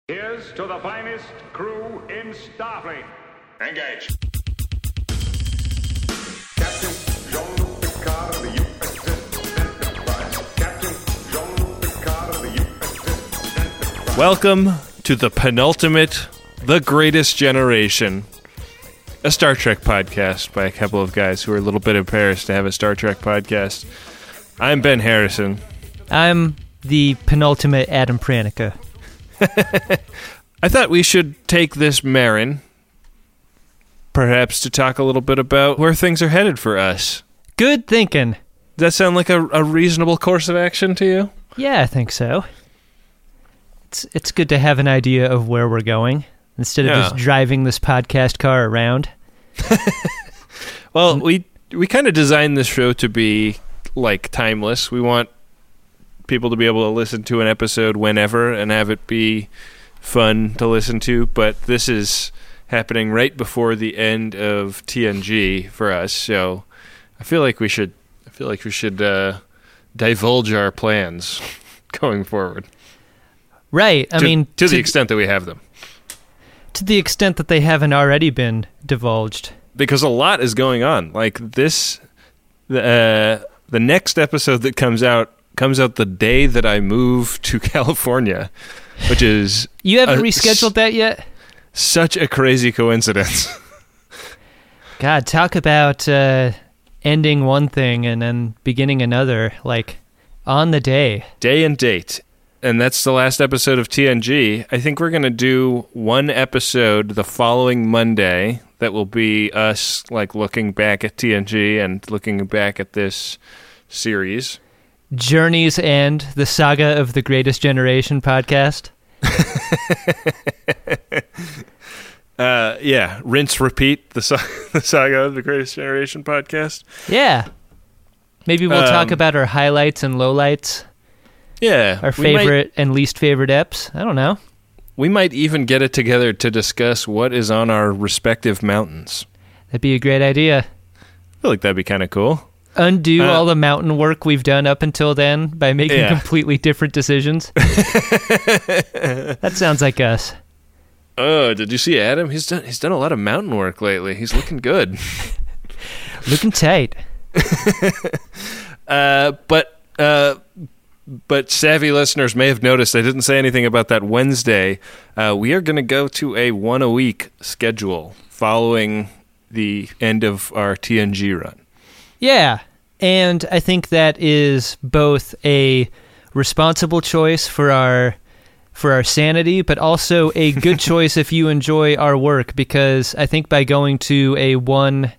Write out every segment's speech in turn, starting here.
Here's to the finest crew in Starfleet. Engage. Captain Jean-Luc Picard of the USS Enterprise. Captain Jean-Luc Picard of the USS Enterprise. Welcome to the penultimate, The Greatest Generation, a Star Trek podcast by a couple of guys who are a little bit embarrassed to have a Star Trek podcast. I'm Ben Harrison. I'm the penultimate Adam Pranica. I thought we should take this Marin, perhaps to talk a little bit about where things are headed for us. Good thinking. Does that sound like a reasonable course of action to you? Yeah, I think so. It's good to have an idea of where we're going instead of just driving this podcast car around. Well, we kind of designed this show to be like timeless. We want people to be able to listen to an episode whenever and have it be fun to listen to, but this is happening right before the end of TNG for us, so I feel like we should divulge our plans going forward. Right. I mean, to the extent that we have them. To the extent that they haven't already been divulged. Because a lot is going on. Like this, the next episode that comes out the day that I move to California, which is... You haven't rescheduled that yet? Such a crazy coincidence. God, talk about ending one thing and then beginning another, like, on the day. Day and date. And that's the last episode of TNG. I think we're going to do one episode the following Monday that will be us, like, looking back at TNG and looking back at this series. Journey's End, the Saga of the Greatest Generation podcast. Yeah, rinse, repeat, the Saga of the Greatest Generation podcast. Yeah. Maybe we'll talk about our highlights and lowlights. Yeah. Our favorite and least favorite eps. I don't know. We might even get it together to discuss what is on our respective mountains. That'd be a great idea. I feel like that'd be kind of cool. Undo all the mountain work we've done up until then by making completely different decisions. That sounds like us. Oh, did you see Adam? He's done a lot of mountain work lately. He's looking good. Looking tight. But savvy listeners may have noticed I didn't say anything about that Wednesday. We are going to go to a one-a-week schedule following the end of our TNG run. Yeah, and I think that is both a responsible choice for our sanity, but also a good choice if you enjoy our work, because I think by going to a one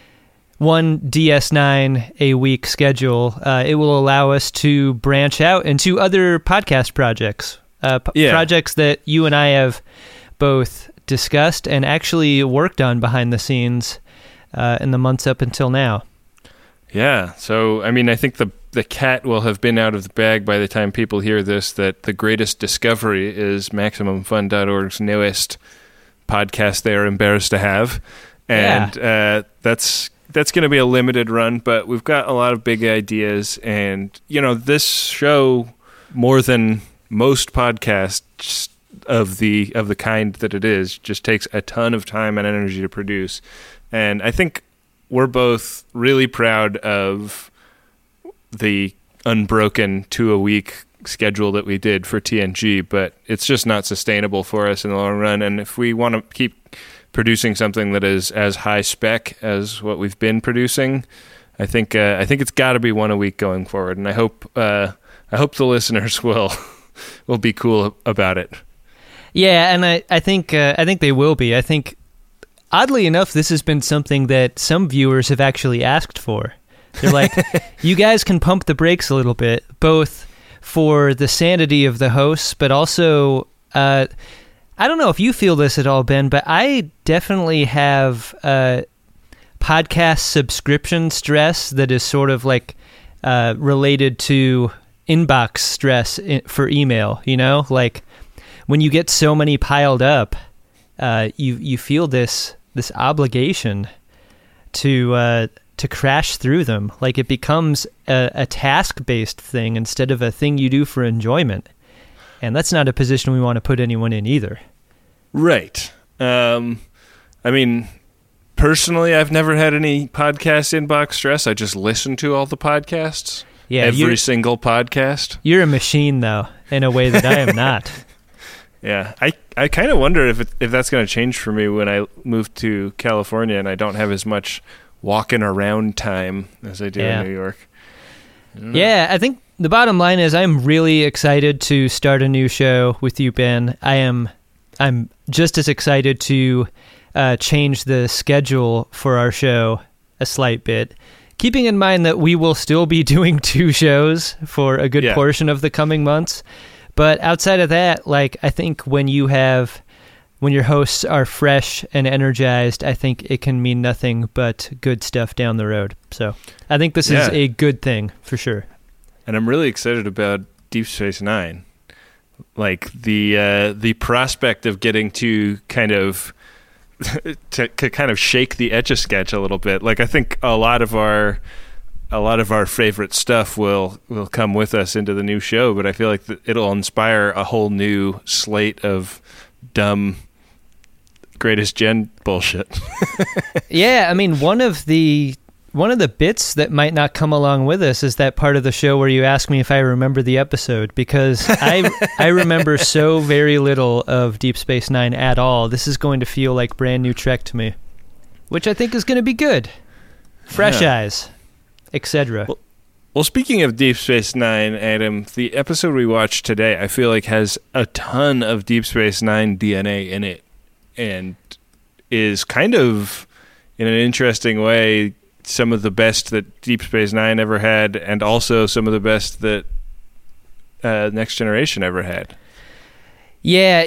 DS9 a week schedule, it will allow us to branch out into other podcast projects, projects that you and I have both discussed and actually worked on behind the scenes in the months up until now. Yeah, so, I mean, I think the cat will have been out of the bag by the time people hear this, that the greatest discovery is MaximumFun.org's newest podcast they are embarrassed to have. And that's going to be a limited run, but we've got a lot of big ideas. And, you know, this show, more than most podcasts of the kind that it is, just takes a ton of time and energy to produce. And I think we're both really proud of the unbroken 2-a-week schedule that we did for TNG, but it's just not sustainable for us in the long run. And if we want to keep producing something that is as high spec as what we've been producing, I think it's got to be one a week going forward. And I hope the listeners will be cool about it. Yeah, and I think they will be. I think, oddly enough, this has been something that some viewers have actually asked for. They're like, you guys can pump the brakes a little bit, both for the sanity of the hosts, but also, I don't know if you feel this at all, Ben, but I definitely have podcast subscription stress that is sort of like related to inbox stress for email, you know? Like, when you get so many piled up, you feel this obligation to crash through them. Like, it becomes a task-based thing instead of a thing you do for enjoyment. And that's not a position we want to put anyone in either. Right. I mean, personally, I've never had any podcast inbox stress. I just listen to all the podcasts. Yeah, every single podcast. You're a machine, though, in a way that I am not. Yeah, I kind of wonder if that's going to change for me when I move to California and I don't have as much walking around time as I do in New York. Yeah, I think the bottom line is I'm really excited to start a new show with you, Ben. I'm just as excited to change the schedule for our show a slight bit, keeping in mind that we will still be doing 2 shows for a good portion of the coming months. But outside of that, like, I think when your hosts are fresh and energized, I think it can mean nothing but good stuff down the road. So I think this is a good thing for sure. And I'm really excited about Deep Space Nine. Like the prospect of getting to kind of shake the Etch-a-Sketch a little bit. Like, I think a lot of our favorite stuff will come with us into the new show, but I feel like it'll inspire a whole new slate of dumb greatest gen bullshit. Yeah, I mean, one of the bits that might not come along with us is that part of the show where you ask me if I remember the episode, because I remember so very little of Deep Space Nine at all. This is going to feel like brand new Trek to me, which I think is going to be good. Fresh eyes, etc. Well, speaking of Deep Space Nine, Adam, the episode we watched today, I feel like has a ton of Deep Space Nine DNA in it, and is kind of, in an interesting way, some of the best that Deep Space Nine ever had, and also some of the best that Next Generation ever had. Yeah,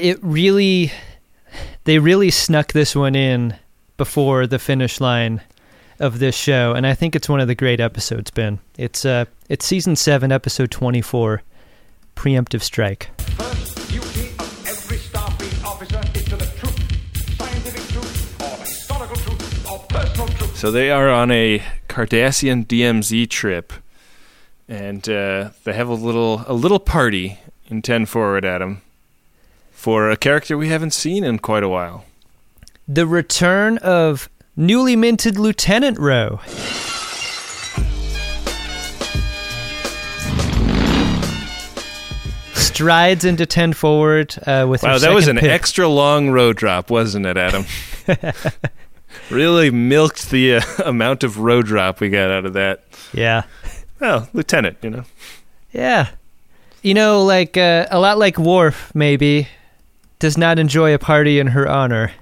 they really snuck this one in before the finish line of this show, and I think it's one of the great episodes, Ben. It's season 7, episode 24, Preemptive Strike. First duty of every Starfleet officer is to the truth, scientific truth, or historical truth, or personal truth. So they are on a Cardassian DMZ trip, and they have a little party in 10 Forward, Adam, for a character we haven't seen in quite a while. The return of newly minted Lieutenant Ro. Strides into 10 Forward with wow, her that was second an pick. extra long row drop, wasn't it, Adam? Really milked the amount of row drop we got out of that. Yeah. Well, Lieutenant, Yeah. Like a lot like Worf, maybe, does not enjoy a party in her honor.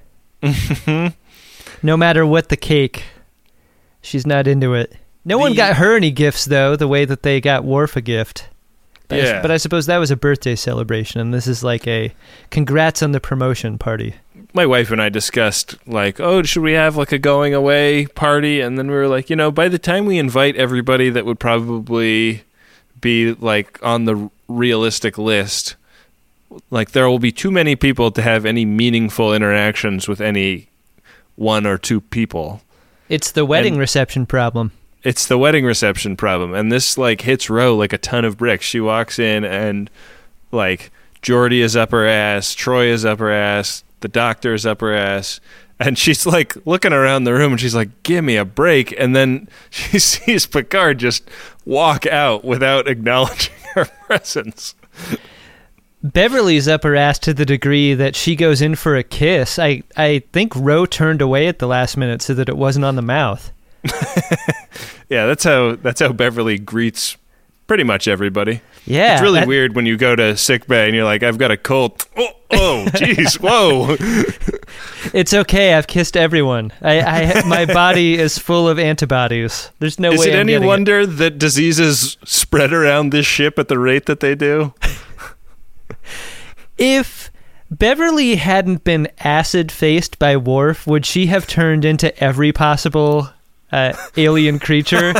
No matter what the cake, she's not into it. No one got her any gifts, though, the way that they got Worf a gift. But I suppose that was a birthday celebration, and this is like a congrats on the promotion party. My wife and I discussed, like, should we have like a going away party? And then we were like, by the time we invite everybody that would probably be like on the realistic list, like there will be too many people to have any meaningful interactions with any one or two people. It's the wedding reception problem. It's the wedding reception problem. And this like hits Ro like a ton of bricks. She walks in and like Geordi is up her ass, Troy is up her ass, the doctor is up her ass, and she's like looking around the room and she's like, give me a break. And then she sees Picard just walk out without acknowledging her presence. Beverly's up her ass to the degree that she goes in for a kiss. I think Ro turned away at the last minute so that it wasn't on the mouth. Yeah, that's how Beverly greets pretty much everybody. Yeah. It's really weird when you go to sickbay and you're like, I've got a cold. Oh, jeez, whoa. It's okay. I've kissed everyone. My body is full of antibodies. There's no way. Is it any wonder that diseases spread around this ship at the rate that they do? If Beverly hadn't been acid-faced by Worf, would she have turned into every possible alien creature?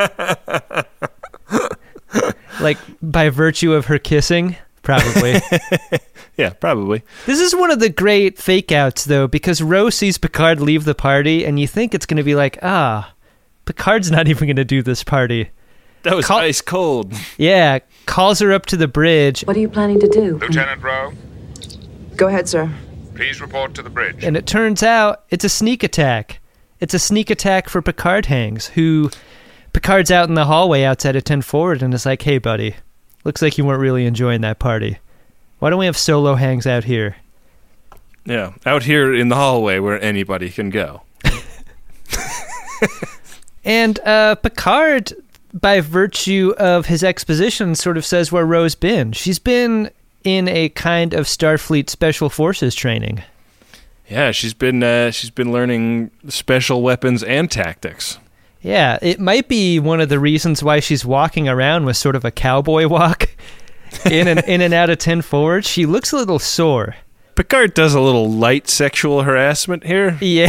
Like, by virtue of her kissing? Probably. Yeah, probably. This is one of the great fake-outs, though, because Ro sees Picard leave the party, and you think it's going to be like, Picard's not even going to do this party. That was ice cold. Yeah, calls her up to the bridge, What are you planning to do? Lieutenant Rowe, Go ahead, sir. please report to the bridge. and it turns out it's a sneak attack. It's a sneak attack for Picard Hangs, who Picard's out in the hallway outside of 10 Forward and is like, hey, buddy, looks like you weren't really enjoying that party. Why don't we have Solo Hangs out here? Yeah, out here in the hallway where anybody can go. And Picard, by virtue of his exposition, sort of says where Ro's been. She's been in a kind of Starfleet Special Forces training. Yeah, she's been learning special weapons and tactics. Yeah, it might be one of the reasons why she's walking around with sort of a cowboy walk in and out of 10 Forward. She looks a little sore. Picard does a little light sexual harassment here. Yeah.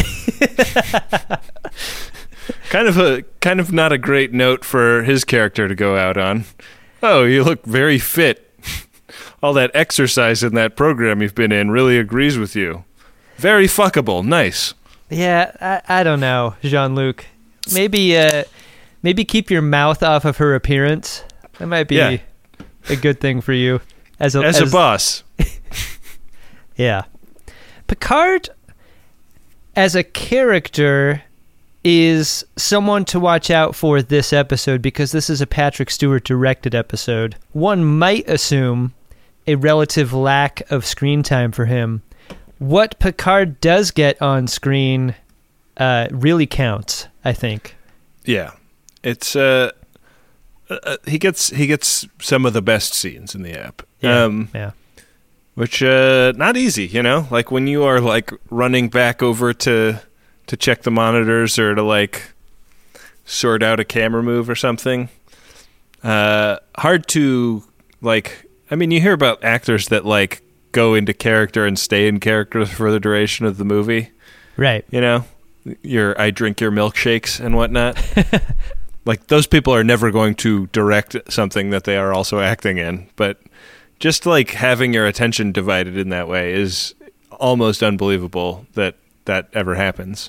Kind of not a great note for his character to go out on. Oh, you look very fit. All that exercise in that program you've been in really agrees with you. Very fuckable. Nice. Yeah, I don't know, Jean-Luc. Maybe keep your mouth off of her appearance. That might be a good thing for you as a boss. Yeah. Picard, as a character, is someone to watch out for this episode because this is a Patrick Stewart-directed episode. One might assume a relative lack of screen time for him. What Picard does get on screen really counts, I think. Yeah. It's he gets some of the best scenes in the app. Yeah. Which not easy, you know? Like when you are like running back over to check the monitors or to like sort out a camera move or something. Hard to like, I mean, you hear about actors that like go into character and stay in character for the duration of the movie. Right. You know, I drink your milkshakes and whatnot. Like those people are never going to direct something that they are also acting in, but just like having your attention divided in that way is almost unbelievable that ever happens.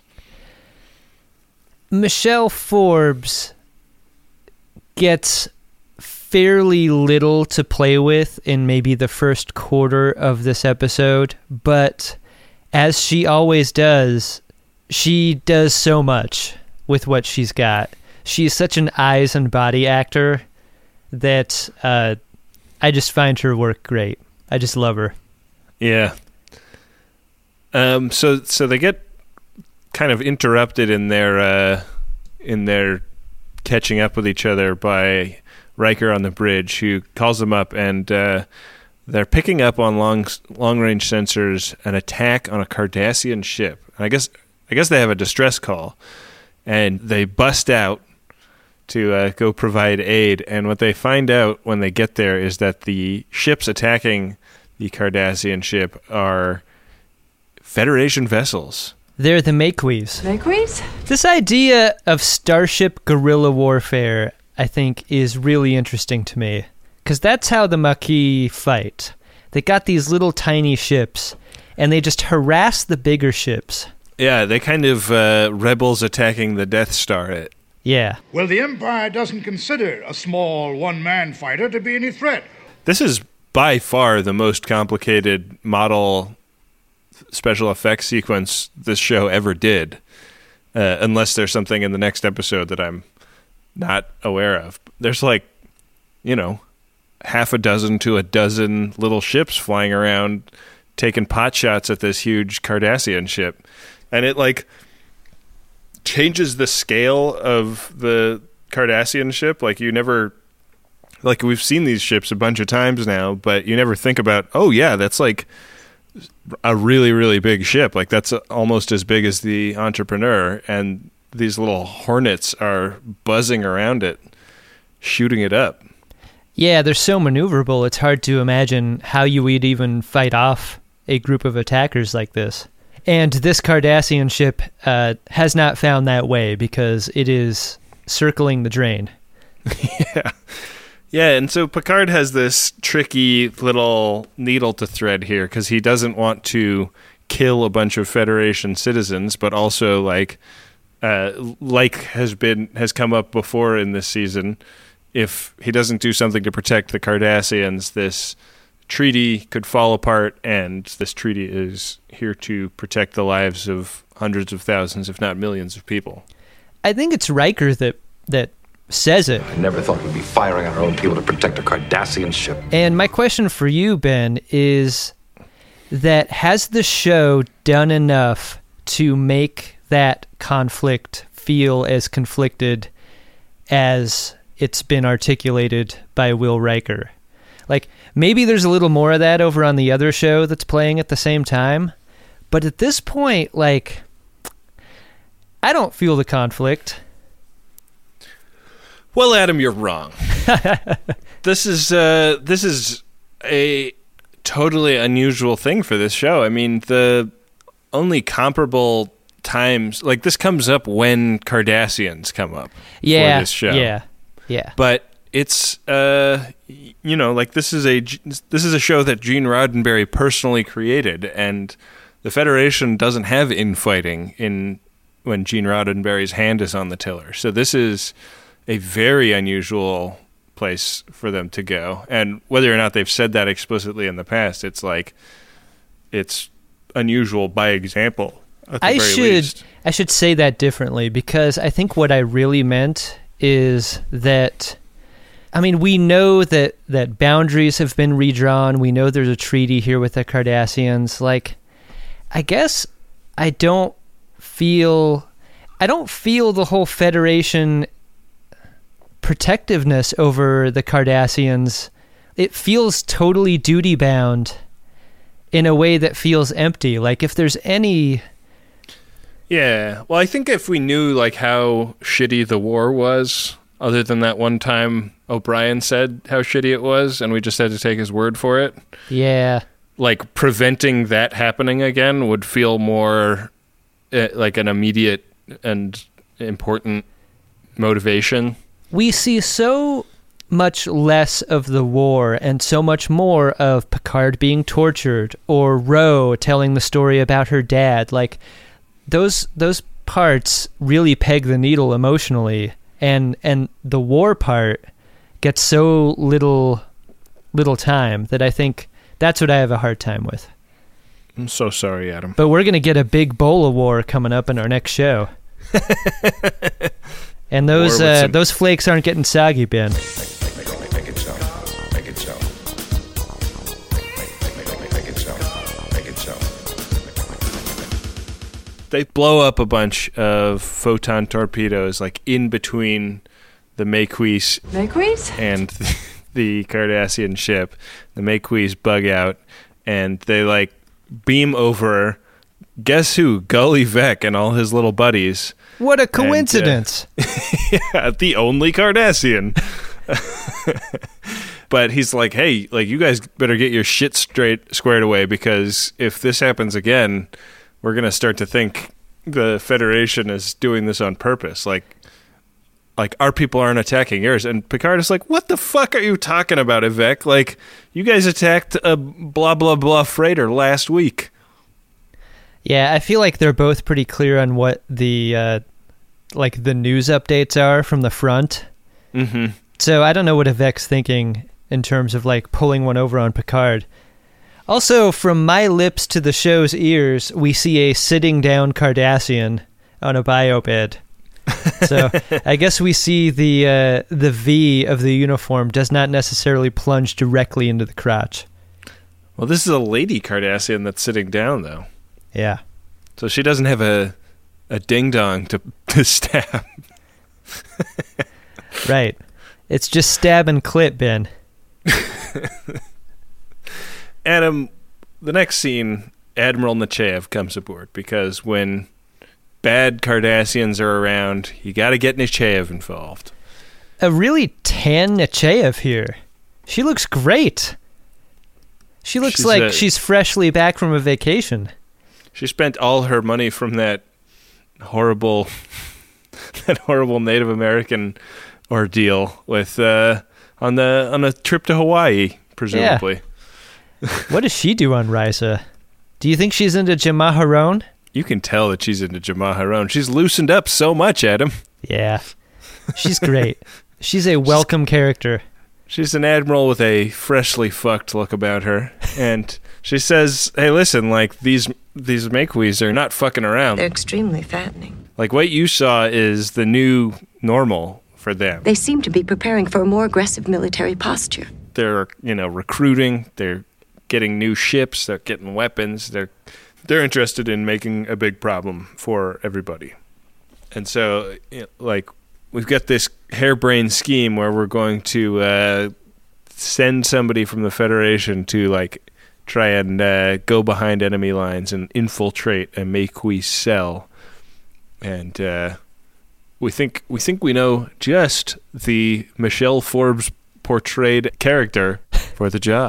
Michelle Forbes gets fairly little to play with in maybe the first quarter of this episode, but as she always does, she does so much with what she's got. She's such an eyes and body actor that I just find her work great. I just love her. Yeah. So they get kind of interrupted in their catching up with each other by Riker on the bridge, who calls them up, and they're picking up on long range sensors an attack on a Cardassian ship. I guess they have a distress call, and they bust out to go provide aid. And what they find out when they get there is that the ships attacking the Cardassian ship are Federation vessels. They're the Maquis. Maquis? This idea of starship guerrilla warfare, I think, is really interesting to me. Because that's how the Maquis fight. They got these little tiny ships, and they just harass the bigger ships. Yeah, they kind of rebels attacking the Death Star. Yeah. Well, the Empire doesn't consider a small one-man fighter to be any threat. This is by far the most complicated model special effects sequence this show ever did, unless there's something in the next episode that I'm not aware of. There's like, half a dozen to a dozen little ships flying around taking pot shots at this huge Cardassian ship. And it like changes the scale of the Cardassian ship. Like you never, like we've seen these ships a bunch of times now, but you never think about, oh yeah, that's like a really, really big ship. Like that's almost as big as the Entrepreneur, and these little hornets are buzzing around it, shooting it up. Yeah, they're so maneuverable, it's hard to imagine how you would even fight off a group of attackers like this. And this Cardassian ship has not found that way because it is circling the drain. Yeah. Yeah, and so Picard has this tricky little needle to thread here because he doesn't want to kill a bunch of Federation citizens, but also has come up before in this season, if he doesn't do something to protect the Cardassians, this treaty could fall apart, and this treaty is here to protect the lives of hundreds of thousands, if not millions of people. I think it's Riker that says it. I never thought we'd be firing on our own people to protect a Cardassian ship. And my question for you, Ben, is that has the show done enough to make that conflict feel as conflicted as it's been articulated by Will Riker? Like, maybe there's a little more of that over on the other show that's playing at the same time, but at this point, like, I don't feel the conflict. Well, Adam, you're wrong. This is a totally unusual thing for this show. I mean, the only comparable times, like, this comes up when Cardassians come up for this show. Yeah. But it's like this is a show that Gene Roddenberry personally created, and the Federation doesn't have infighting when Gene Roddenberry's hand is on the tiller. So this is a very unusual place for them to go. And whether or not they've said that explicitly in the past, it's like it's unusual by example. At the very least. I should say that differently, because I think what I really meant is that, I mean, we know that boundaries have been redrawn. We know there's a treaty here with the Cardassians. Like, I guess I don't feel the whole Federation protectiveness over the Cardassians. It feels totally duty-bound in a way that feels empty. Like, if there's any... Yeah, well, I think if we knew, like, how shitty the war was, other than that one time O'Brien said how shitty it was, and we just had to take his word for it. Yeah. Like, preventing that happening again would feel more like an immediate and important motivation. We see so much less of the war and so much more of Picard being tortured, or Ro telling the story about her dad. Like, those parts really peg the needle emotionally, and the war part gets so little time that I think that's what I have a hard time with. I'm so sorry, Adam. But we're going to get a big bowl of war coming up in our next show. And those flakes aren't getting soggy, Ben. Make it so. Make it so. Make it so. Make it so. They blow up a bunch of photon torpedoes, like, in between the Maquis and the Cardassian ship. The Maquis bug out, and they, like, beam over, guess who? Gully Vec and all his little buddies. What a coincidence. And, yeah, the only Cardassian. But he's like, hey, like, you guys better get your shit squared away, because if this happens again, we're going to start to think the Federation is doing this on purpose. Like our people aren't attacking yours. And Picard is like, what the fuck are you talking about, Vec? Like, you guys attacked a blah, blah, blah freighter last week. Yeah, I feel like they're both pretty clear on what the news updates are from the front. Mm-hmm. So I don't know what Vec's thinking in terms of, like, pulling one over on Picard. Also, from my lips to the show's ears, we see a sitting down Cardassian on a biobed. So I guess we see the V of the uniform does not necessarily plunge directly into the crotch. Well, this is a lady Cardassian that's sitting down, though. Yeah. So she doesn't have a ding-dong to stab. Right. It's just stab and clit, Ben. Adam, the next scene, Admiral Nechayev comes aboard, because when bad Cardassians are around, you got to get Nechayev involved. A really tan Nechayev here. She looks great. She looks like she's freshly back from a vacation. She spent all her money from that horrible Native American ordeal with on a trip to Hawaii, presumably. Yeah. What does she do on Risa? Do you think she's into Jamaharon? You can tell that she's into Jamaharon. She's loosened up so much, Adam. Yeah. She's great. She's a welcome character. She's an admiral with a freshly fucked look about her, and she says, "Hey, listen, like these Maquis are not fucking around. They're extremely fattening. Like what you saw is the new normal for them. They seem to be preparing for a more aggressive military posture. They're, recruiting. They're getting new ships. They're getting weapons. They're interested in making a big problem for everybody. And so, we've got this harebrained scheme where we're going to send somebody from the Federation to, try and go behind enemy lines and infiltrate a Maquis cell. And we think we know just the Michelle Forbes portrayed character for the job.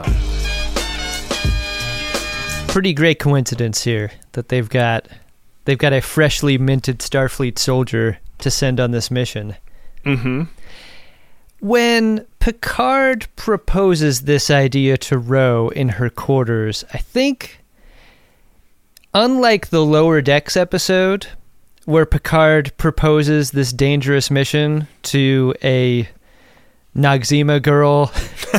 Pretty great coincidence here that they've got a freshly minted Starfleet soldier to send on this mission. Mm-hmm. When Picard proposes this idea to Ro in her quarters, I think, unlike the Lower Decks episode, where Picard proposes this dangerous mission to a Noxzema girl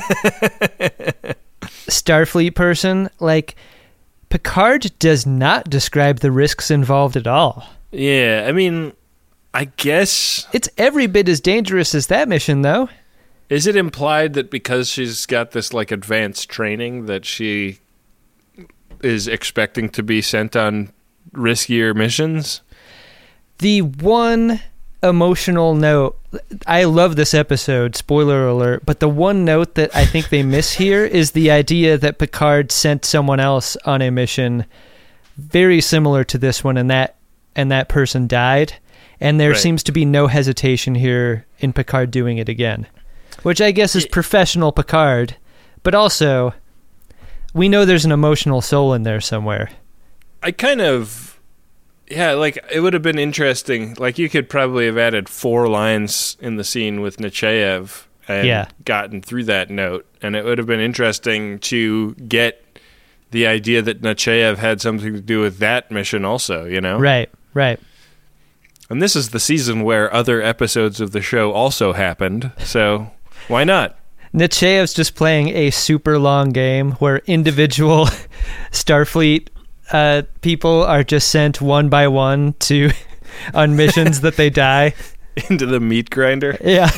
Starfleet person, Picard does not describe the risks involved at all. Yeah, I mean, I guess... It's every bit as dangerous as that mission, though. Is it implied that because she's got this, advanced training that she is expecting to be sent on riskier missions? The one emotional note... I love this episode, spoiler alert, but the one note that I think they miss here is the idea that Picard sent someone else on a mission very similar to this one, and that person died. And there seems to be no hesitation here in Picard doing it again, which I guess is professional Picard, but also we know there's an emotional soul in there somewhere. I kind of... Yeah, it would have been interesting. You could probably have added 4 lines in the scene with Nechayev and gotten through that note, and it would have been interesting to get the idea that Nechayev had something to do with that mission also, Right. And this is the season where other episodes of the show also happened, so why not? Nechayev's just playing a super long game where individual Starfleet people are just sent one by one on missions that they die. Into the meat grinder? Yeah.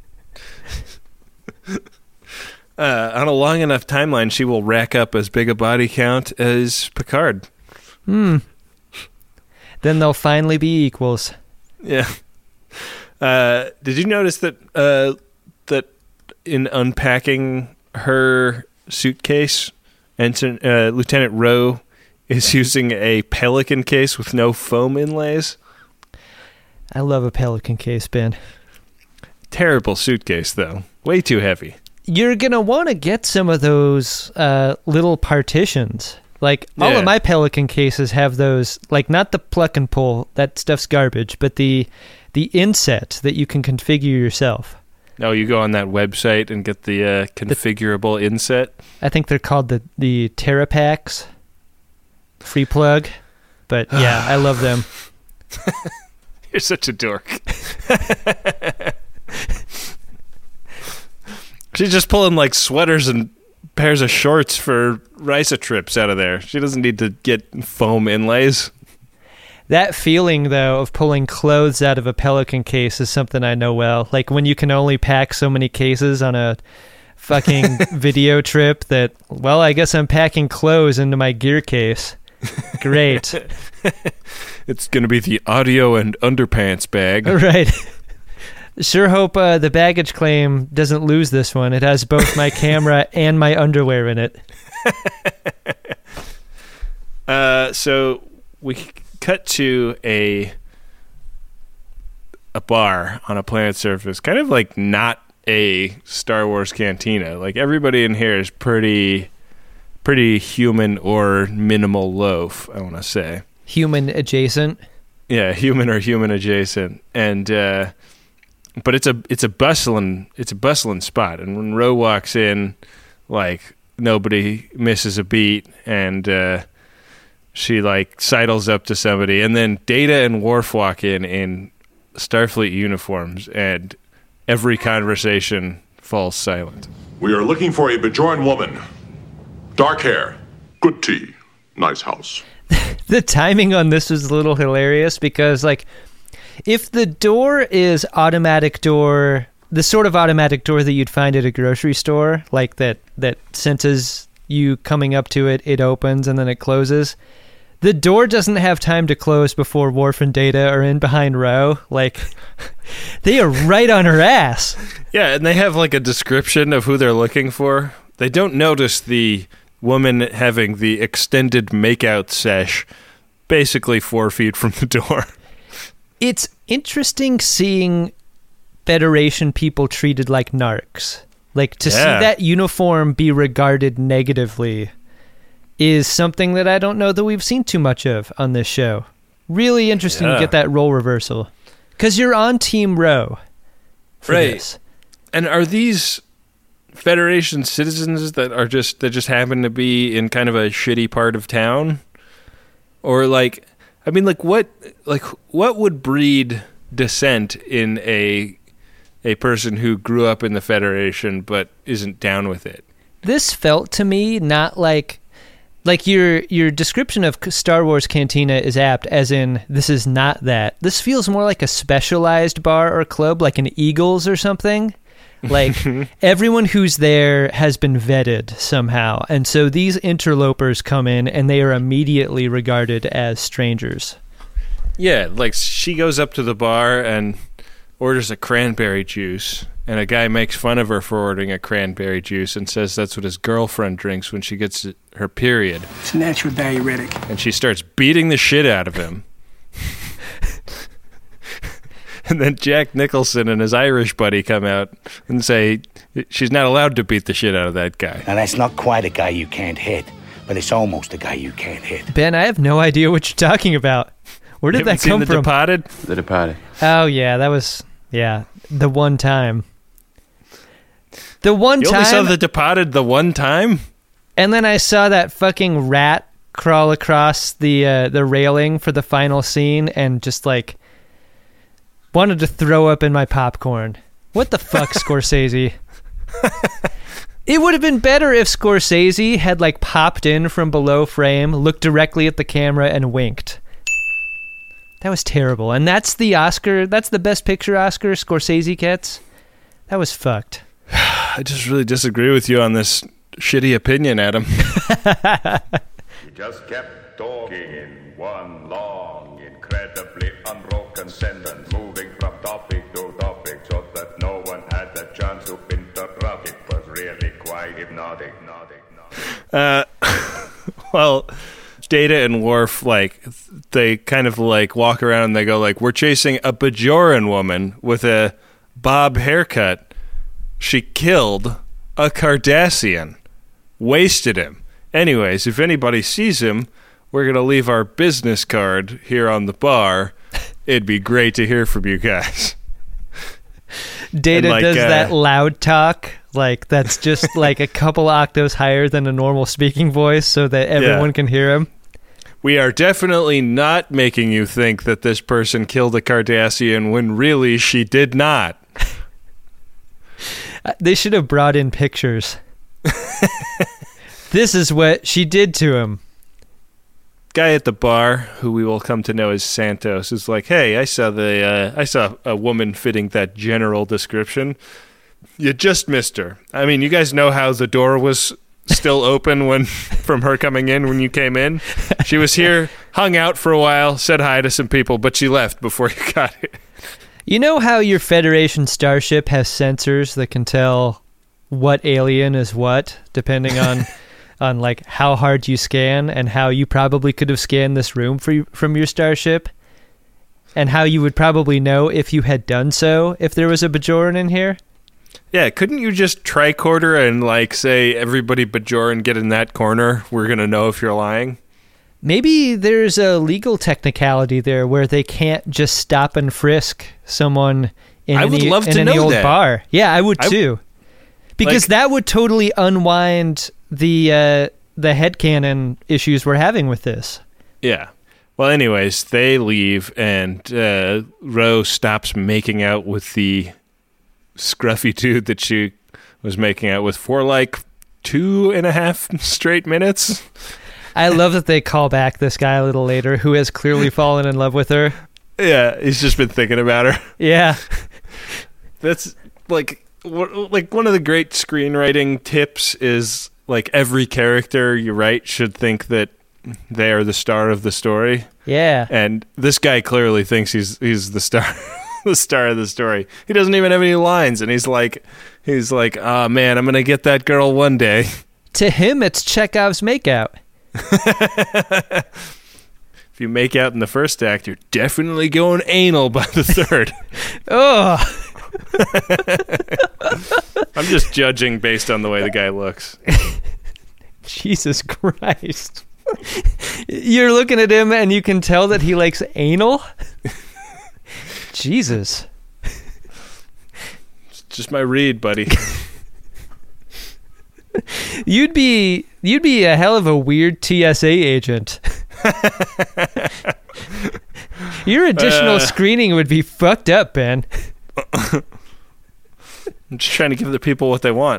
On a long enough timeline, she will rack up as big a body count as Picard. Then they'll finally be equals. Yeah. Did you notice that that in unpacking her suitcase, Lieutenant Ro is using a Pelican case with no foam inlays? I love a Pelican case, Ben. Terrible suitcase, though. Way too heavy. You're going to want to get some of those little partitions. All of my Pelican cases have those, not the plug and pull, that stuff's garbage, but the inset that you can configure yourself. Oh, you go on that website and get the configurable inset? I think they're called the TerraPaks. Free plug. But yeah, I love them. You're such a dork. She's just pulling sweaters and pairs of shorts for Risa trips out of there. She doesn't need to get foam inlays. That feeling, though, of pulling clothes out of a Pelican case is something I know well. When you can only pack so many cases on a fucking video trip that, well, I guess I'm packing clothes into my gear case. Great. It's going to be the audio and underpants bag. Right. Sure hope the baggage claim doesn't lose this one. It has both my camera and my underwear in it. So we cut to a bar on a planet surface, kind of not a Star Wars cantina. Everybody in here is pretty human or minimal loaf, I want to say. Human adjacent. Yeah, human or human adjacent. And but it's a bustling spot, and when Ro walks in, nobody misses a beat, and she sidles up to somebody, and then Data and Worf walk in Starfleet uniforms, and every conversation falls silent. We are looking for a Bajoran woman. Dark hair, good tea, nice house. The timing on this is a little hilarious because, like, if the door is automatic door, the sort of automatic door that you'd find at a grocery store, like that senses you coming up to it, it opens and then it closes. The door doesn't have time to close before Worf and Data are in behind Ro. Like, they are right on her ass. Yeah, and they have like a description of who they're looking for. They don't notice the woman having the extended makeout sesh basically 4 feet from the door. It's interesting seeing Federation people treated like narcs. Like, to see that uniform be regarded negatively is something that I don't know that we've seen too much of on this show. Really interesting to get that role reversal. Because you're on Team Ro for this. And are these Federation citizens that just happen to be in kind of a shitty part of town? Or what would breed dissent in a person who grew up in the Federation but isn't down with it? This felt to me not like your description of Star Wars Cantina is apt, as in this is not that. This feels more like a specialized bar or club, like an Eagles or something. Like, everyone who's there has been vetted somehow. And so these interlopers come in and they are immediately regarded as strangers. Yeah, like she goes up to the bar and orders a cranberry juice, and a guy makes fun of her for ordering a cranberry juice and says that's what his girlfriend drinks when she gets her period. It's a natural diuretic. And she starts beating the shit out of him. And then Jack Nicholson and his Irish buddy come out and say she's not allowed to beat the shit out of that guy. Now, that's not quite a guy you can't hit, but it's almost a guy you can't hit. Ben, I have no idea what you're talking about. Where did that come from? Departed? The Departed. Oh, yeah, that was, the one time. The one you time. only saw The Departed the one time? And then I saw that fucking rat crawl across the railing for the final scene and just, like, wanted to throw up in my popcorn. What the fuck, Scorsese? It would have been better if Scorsese had, like, popped in from below frame, looked directly at the camera, and winked. That was terrible. And that's the Oscar, that's the Best Picture Oscar Scorsese gets. That was fucked. I just really disagree with you on this shitty opinion, Adam. He just kept talking in one long, incredibly unbroken sentence, moving from topic to topic so that no one had the chance to interrupt. It was really quite hypnotic. Well, Data and Worf, like, they kind of, like, walk around and they go, like, we're chasing a Bajoran woman with a bob haircut. She killed a Cardassian. Wasted him. Anyways, if anybody sees him, we're going to leave our business card here on the bar. It'd be great to hear from you guys. Data does that loud talk, like that's just like a couple octaves higher than a normal speaking voice so that everyone can hear him. We are definitely not making you think that this person killed a Cardassian when really she did not. They should have brought in pictures. This is what she did to him. Guy at the bar, who we will come to know as Santos, is like, "Hey, I saw a woman fitting that general description. You just missed her. I mean, you guys know how the door was still open when from her coming in when you came in. She was here, hung out for a while, said hi to some people, but she left before you got here." You know how your Federation starship has sensors that can tell what alien is what, depending on on like how hard you scan and how you probably could have scanned this room from your starship, and how you would probably know if you had done so if there was a Bajoran in here? Yeah, couldn't you just tricorder and like say, everybody Bajoran get in that corner, we're going to know if you're lying? Maybe there's a legal technicality there where they can't just stop and frisk someone in any old bar. Yeah, I would too. Because that would totally unwind the headcanon issues we're having with this. Yeah. Well, anyways, they leave, and Ro stops making out with the scruffy dude that she was making out with for like 2.5 straight minutes. I love that they call back this guy a little later who has clearly fallen in love with her. Yeah, he's just been thinking about her. Yeah. That's like one of the great screenwriting tips is like every character you write should think that they are the star of the story. Yeah. And this guy clearly thinks he's the star the star of the story. He doesn't even have any lines, and he's like, "Ah, man, I'm going to get that girl one day." To him, it's Chekhov's makeout. If you make out in the first act, you're definitely going anal by the third. Oh. I'm just judging based on the way the guy looks. Jesus Christ. You're looking at him and you can tell that he likes anal? Jesus. It's just my read, buddy. You'd be a hell of a weird TSA agent. Your additional screening would be fucked up, Ben. I'm just trying to give the people what they want.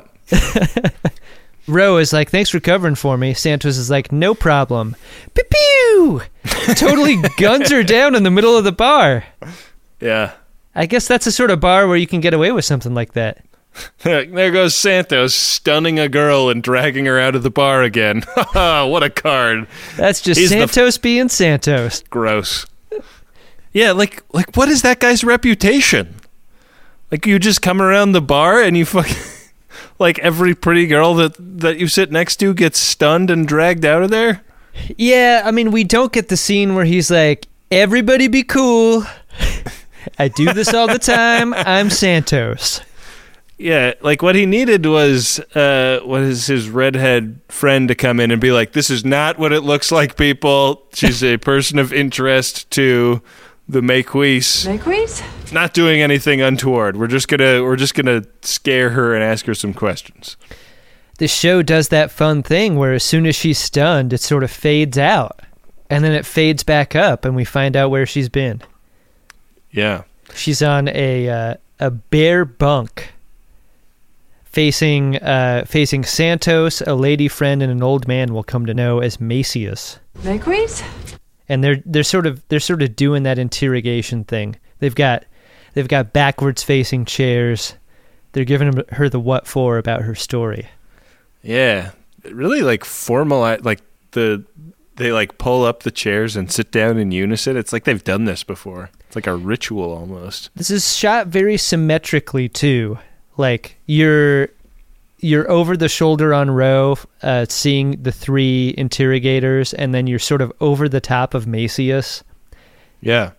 Ro is like, "Thanks for covering for me." Santos is like, "No problem." Pew pew! Totally guns her down in the middle of the bar. Yeah. I guess that's the sort of bar where you can get away with something like that. There goes Santos stunning a girl and dragging her out of the bar again. What a card. That's just He's Santos being Santos. Gross. Yeah, like what is that guy's reputation? Like, you just come around the bar and you fucking... like, every pretty girl that you sit next to gets stunned and dragged out of there? Yeah, I mean, we don't get the scene where he's like, "Everybody be cool. I do this all the time. I'm Santos." Yeah, like what he needed was his redhead friend to come in and be like, "This is not what it looks like, people. She's a person of interest to the Maquis. Maquis? Not doing anything untoward. We're just gonna scare her and ask her some questions." The show does that fun thing where as soon as she's stunned, it sort of fades out. And then it fades back up and we find out where she's been. Yeah. She's on a bare bunk. Facing Santos, a lady friend, and an old man we'll come to know as Macius. Maquis? And they're sort of doing that interrogation thing. They've got backwards facing chairs. They're giving her the what for about her story. Yeah. Really like formalize, like they like pull up the chairs and sit down in unison. It's like they've done this before. It's like a ritual almost. This is shot very symmetrically too. Like you're over the shoulder on Ro, seeing the three interrogators, and then you're sort of over the top of Macius. Yeah,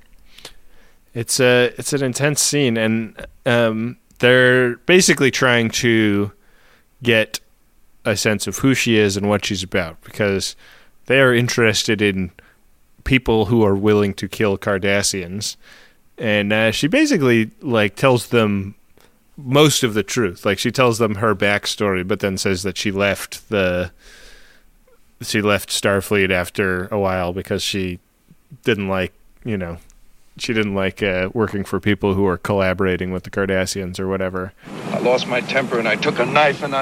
it's an intense scene, and they're basically trying to get a sense of who she is and what she's about, because they are interested in people who are willing to kill Cardassians, and she basically like tells them most of the truth. Like, she tells them her backstory, but then says that she left Starfleet after a while because she didn't like working for people who were collaborating with the Cardassians or whatever. I lost my temper and I took a knife and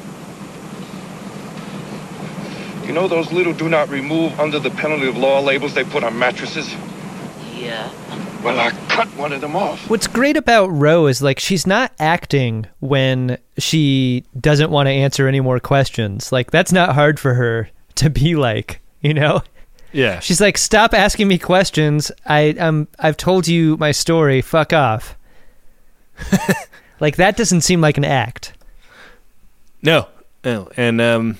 you know those little do not remove under the penalty of law labels they put on mattresses? Yeah. Well, I cut one of them off. What's great about Ro is, like, she's not acting when she doesn't want to answer any more questions. Like, that's not hard for her to be like, you know? Yeah. She's like, "Stop asking me questions. I've told you my story. Fuck off." Like, that doesn't seem like an act. No. And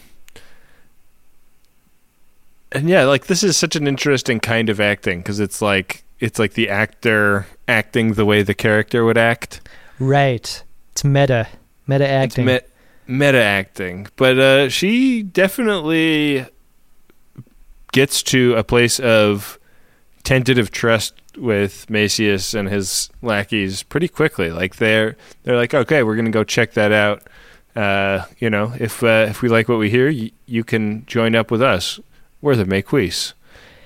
yeah, like, this is such an interesting kind of acting, because it's like the actor acting the way the character would act. Right. It's meta acting. It's meta acting. But she definitely gets to a place of tentative trust with Macius and his lackeys pretty quickly. Like, they're like, "Okay, we're going to go check that out. If we like what we hear, you can join up with us. We're the Maquis."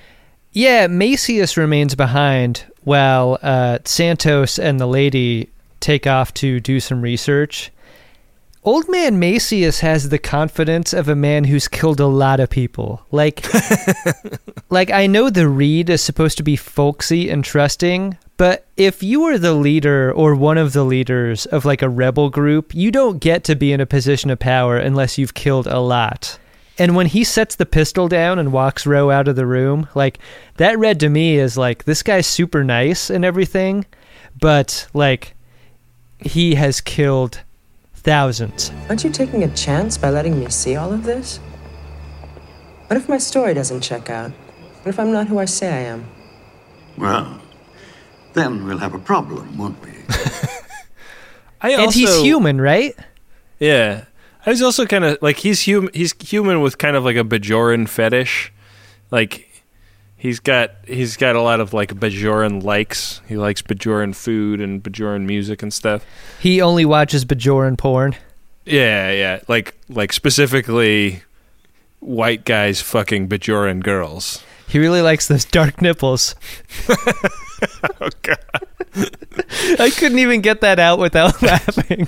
Yeah, Macius remains behind while Santos and the lady take off to do some research. Old man Macius has the confidence of a man who's killed a lot of people. Like, like I know the Reed is supposed to be folksy and trusting, but if you are the leader or one of the leaders of like a rebel group, you don't get to be in a position of power unless you've killed a lot. And when he sets the pistol down and walks Ro out of the room, like that read to me as like, this guy's super nice and everything, but like he has killed thousands. Aren't you taking a chance by letting me see all of this? What if my story doesn't check out? What if I'm not who I say I am? Well, then we'll have a problem, won't we? And he's human, right? Yeah. I was also kind of like he's human with kind of like a Bajoran fetish. Like he's got a lot of like Bajoran likes. He likes Bajoran food and Bajoran music and stuff. He only watches Bajoran porn. Yeah. Like specifically white guys fucking Bajoran girls. He really likes those dark nipples. Oh God. I couldn't even get that out without laughing.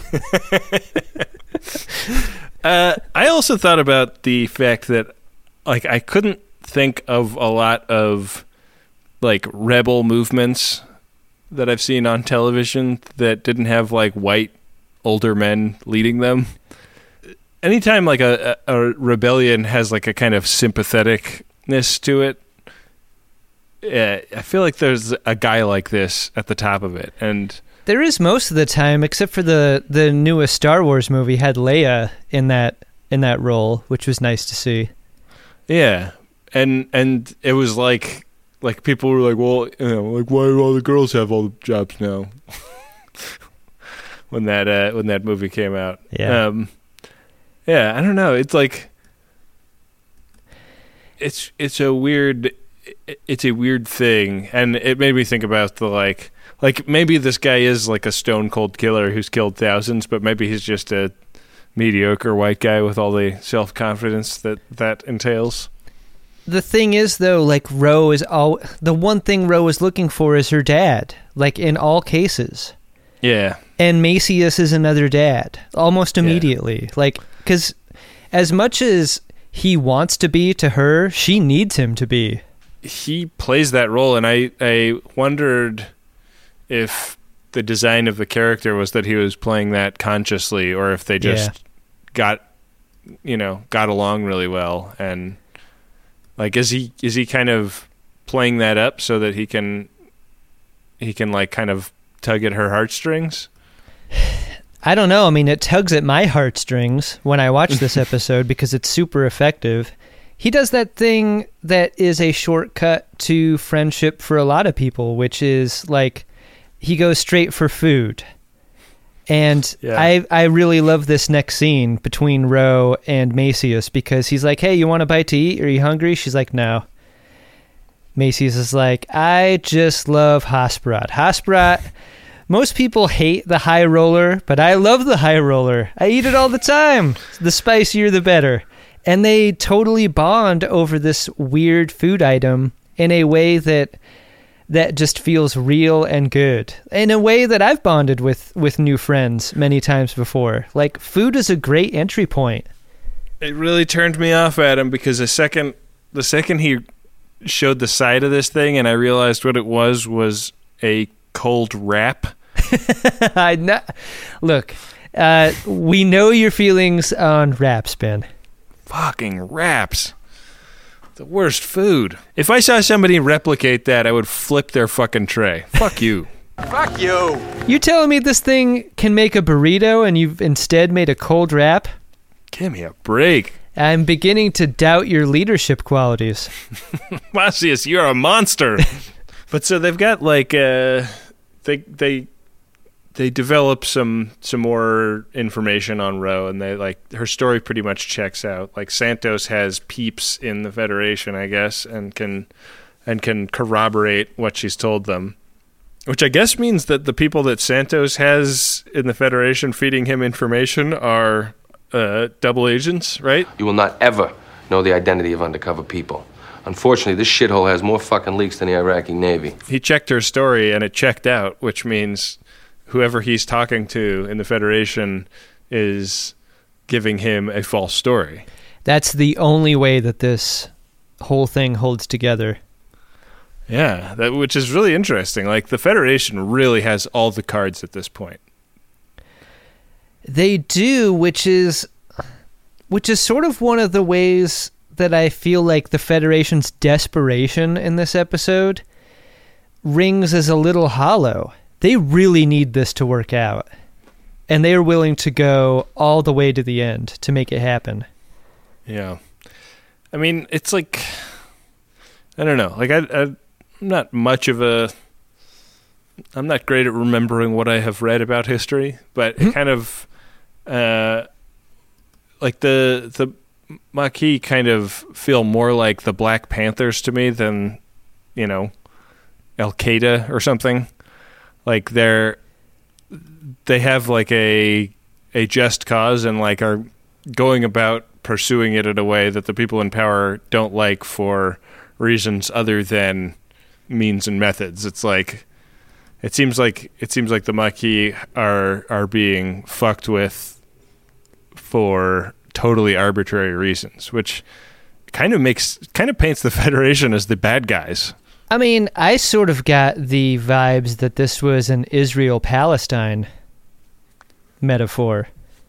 I also thought about the fact that like I couldn't think of a lot of like rebel movements that I've seen on television that didn't have like white older men leading them. Anytime like a rebellion has like a kind of sympatheticness to it, I feel like there's a guy like this at the top of it. And there is most of the time, except for the newest Star Wars movie had Leia in that role, which was nice to see. Yeah. And it was like people were like, well, you know, like why do all the girls have all the jobs now? when that movie came out. Yeah. Yeah, I don't know. It's like it's a weird thing, and it made me think about the like maybe this guy is like a stone cold killer who's killed thousands, but maybe he's just a mediocre white guy with all the self-confidence that entails. The thing is, though, like the one thing Ro is looking for is her dad, like in all cases. Yeah. And Macius is another dad, almost immediately. Yeah. Like, because as much as he wants to be to her, she needs him to be. He plays that role, and I wondered if the design of the character was that he was playing that consciously, or if they just got along really well. And like, is he kind of playing that up so that he can like kind of tug at her heartstrings? I don't know. I mean, it tugs at my heartstrings when I watch this episode because it's super effective. He does that thing that is a shortcut to friendship for a lot of people, which is like he goes straight for food. And I really love this next scene between Ro and Macius because he's like, hey, you want a bite to eat? Are you hungry? She's like, no. Macius is like, I just love Hasperat. Hasperat, most people hate the high roller, but I love the high roller. I eat it all the time. The spicier, the better. And they totally bond over this weird food item in a way that just feels real and good. In a way that I've bonded with new friends many times before. Like, food is a great entry point. It really turned me off at him because the second he showed the side of this thing and I realized what it was a cold wrap. Look, we know your feelings on wraps, Ben. Fucking wraps. The worst food. If I saw somebody replicate that, I would flip their fucking tray. Fuck you. Fuck you. You telling me this thing can make a burrito and you've instead made a cold wrap? Give me a break. I'm beginning to doubt your leadership qualities. Macius, you're a monster. But so they've got like they develop some more information on Ro, and they like her story pretty much checks out. Like Santos has peeps in the Federation, I guess, and can corroborate what she's told them. Which I guess means that the people that Santos has in the Federation feeding him information are double agents, right? You will not ever know the identity of undercover people. Unfortunately, this shithole has more fucking leaks than the Iraqi Navy. He checked her story, and it checked out, which means whoever he's talking to in the Federation is giving him a false story. That's the only way that this whole thing holds together. Yeah, which is really interesting. Like, the Federation really has all the cards at this point. They do, which is sort of one of the ways that I feel like the Federation's desperation in this episode rings as a little hollow. They really need this to work out, and they are willing to go all the way to the end to make it happen. Yeah. I mean, it's like, I don't know. Like, I'm not much of I'm not great at remembering what I have read about history, but it kind of, like the Maquis kind of feel more like the Black Panthers to me than, Al-Qaeda or something. Like, they have like a just cause and like are going about pursuing it in a way that the people in power don't like for reasons other than means and methods. It's like it seems like the Maquis are being fucked with for totally arbitrary reasons, which kind of paints the Federation as the bad guys. I mean, I sort of got the vibes that this was an Israel-Palestine metaphor.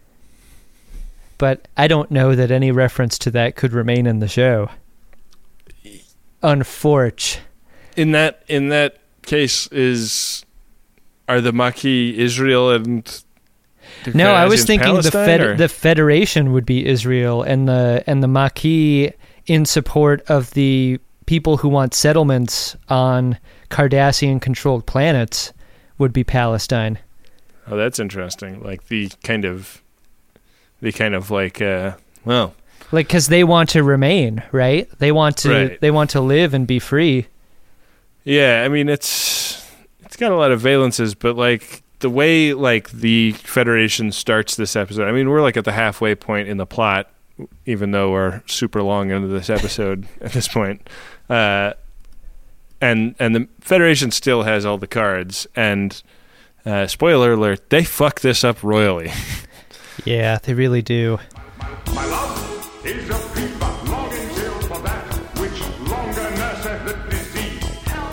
But I don't know that any reference to that could remain in the show. Unfortunately. In that case, are the Maquis Israel and no? I was thinking the Federation would be Israel, and the Maquis in support of the people who want settlements on Cardassian-controlled planets would be Palestine. Oh, that's interesting. Like the kind of like like, because they want to remain, right? They want to live and be free. Yeah, I mean it's got a lot of valences, but like the way like the Federation starts this episode, I mean we're like at the halfway point in the plot, even though we're super long into this episode at this point, and the Federation still has all the cards, and spoiler alert, they fuck this up royally. Yeah, they really do. My love is a fever, longing still for that which longer nurseth the disease.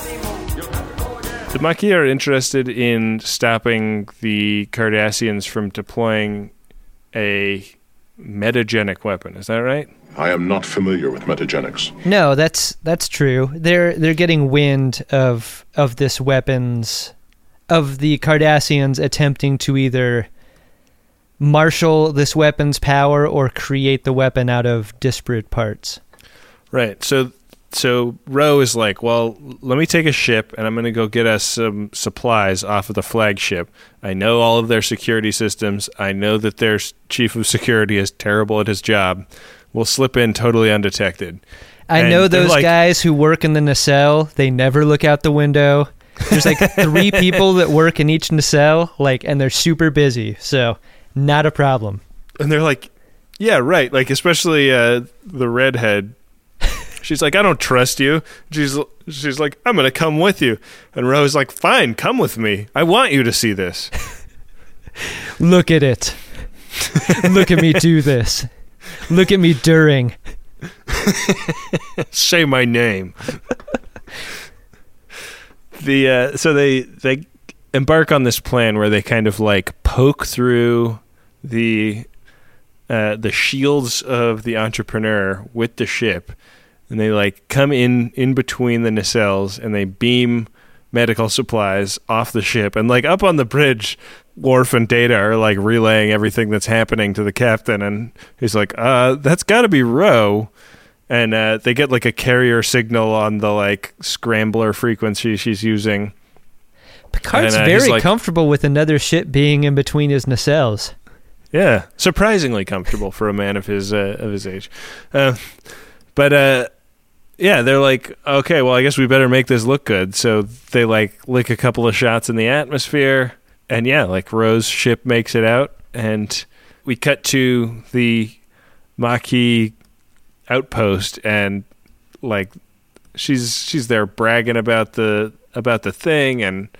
The Maquis are interested in stopping the Cardassians from deploying a metagenic weapon. Is that right? I am not familiar with metagenics. No, that's true. They're getting wind of this weapons, of the Cardassians attempting to either marshal this weapon's power or create the weapon out of disparate parts. Right. So Ro is like, well, let me take a ship and I'm going to go get us some supplies off of the flagship. I know all of their security systems. I know that their chief of security is terrible at his job. We'll slip in totally undetected. I know those guys who work in the nacelle. They never look out the window. There's like 3 people that work in each nacelle, and they're super busy. So not a problem. And they're like, yeah, right. Like, especially the redhead. She's like, I don't trust you. She's like, I'm going to come with you. And Ro's like, fine, come with me. I want you to see this. Look at it. Look at me do this. Look at me during. Say my name. So they embark on this plan where they kind of like poke through the shields of the Entrepreneur with the ship, and they like come in between the nacelles and they beam medical supplies off the ship, and like up on the bridge, Worf and Data are like relaying everything that's happening to the captain, and he's like, that's got to be Ro. And they get like a carrier signal on the like scrambler frequency she's using. Picard's very comfortable with another ship being in between his nacelles. Yeah, surprisingly comfortable for a man of his age. Yeah, they're like, okay, well, I guess we better make this look good. So they like lick a couple of shots in the atmosphere, and yeah, like Ro's ship makes it out, and we cut to the Maquis outpost, and like she's there bragging about the thing, and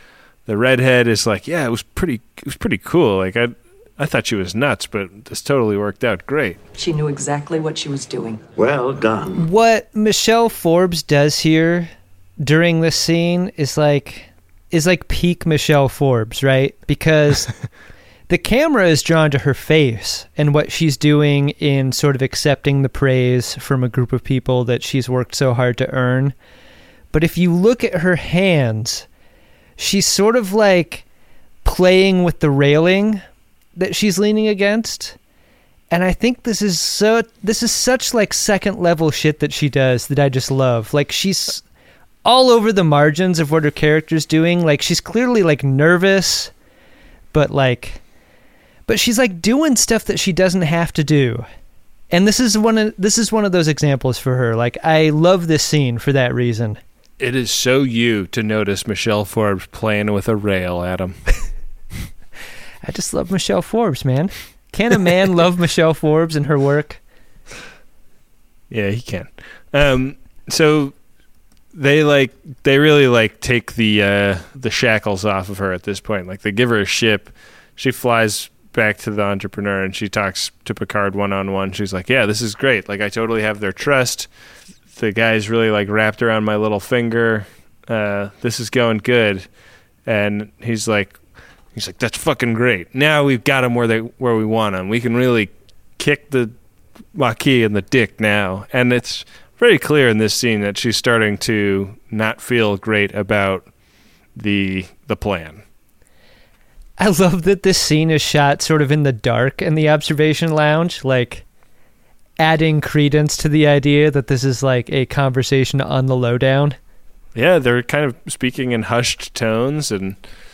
the redhead is like, yeah, it was pretty cool. Like I thought she was nuts, but this totally worked out great. She knew exactly what she was doing. Well done. What Michelle Forbes does here during this scene is like peak Michelle Forbes, right? Because the camera is drawn to her face and what she's doing in sort of accepting the praise from a group of people that she's worked so hard to earn. But if you look at her hands, she's sort of like playing with the railing that she's leaning against. And I think this is such like second level shit that she does that I just love. Like she's all over the margins of what her character's doing. Like she's clearly like nervous, but she's like doing stuff that she doesn't have to do. And this is one of those examples for her. Like I love this scene for that reason. It is so you to notice Michelle Forbes playing with a rail, Adam. I just love Michelle Forbes, man. Can a man love Michelle Forbes and her work? Yeah, he can. So they really take the shackles off of her at this point. Like they give her a ship. She flies back to the entrepreneur and she talks to Picard one-on-one. She's like, yeah, this is great. Like I totally have their trust. The guy's really like wrapped around my little finger. This is going good. And he's like, that's fucking great. Now we've got them where we want them. We can really kick the Maquis in the dick now. And it's very clear in this scene that she's starting to not feel great about the plan. I love that this scene is shot sort of in the dark in the observation lounge, like adding credence to the idea that this is like a conversation on the lowdown. Yeah, they're kind of speaking in hushed tones, and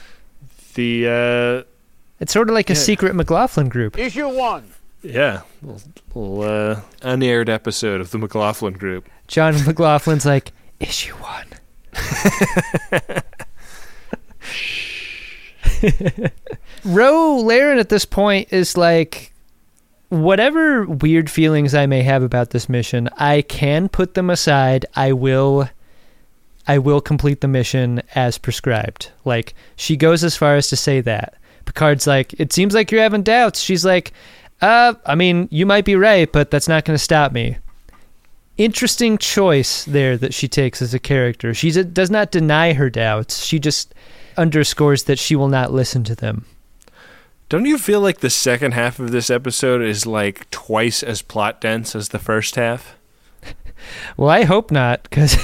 it's sort of like a secret McLaughlin group. Issue 1. Yeah, little unaired episode of the McLaughlin group. John McLaughlin's like, issue 1. Ro Laren at this point is like, whatever weird feelings I may have about this mission, I can put them aside. I will complete the mission as prescribed. Like, she goes as far as to say that. Picard's like, it seems like you're having doubts. She's like, I mean, you might be right, but that's not going to stop me. Interesting choice there that she takes as a character. She does not deny her doubts. She just underscores that she will not listen to them. Don't you feel like the second half of this episode is like twice as plot dense as the first half? Well, I hope not, because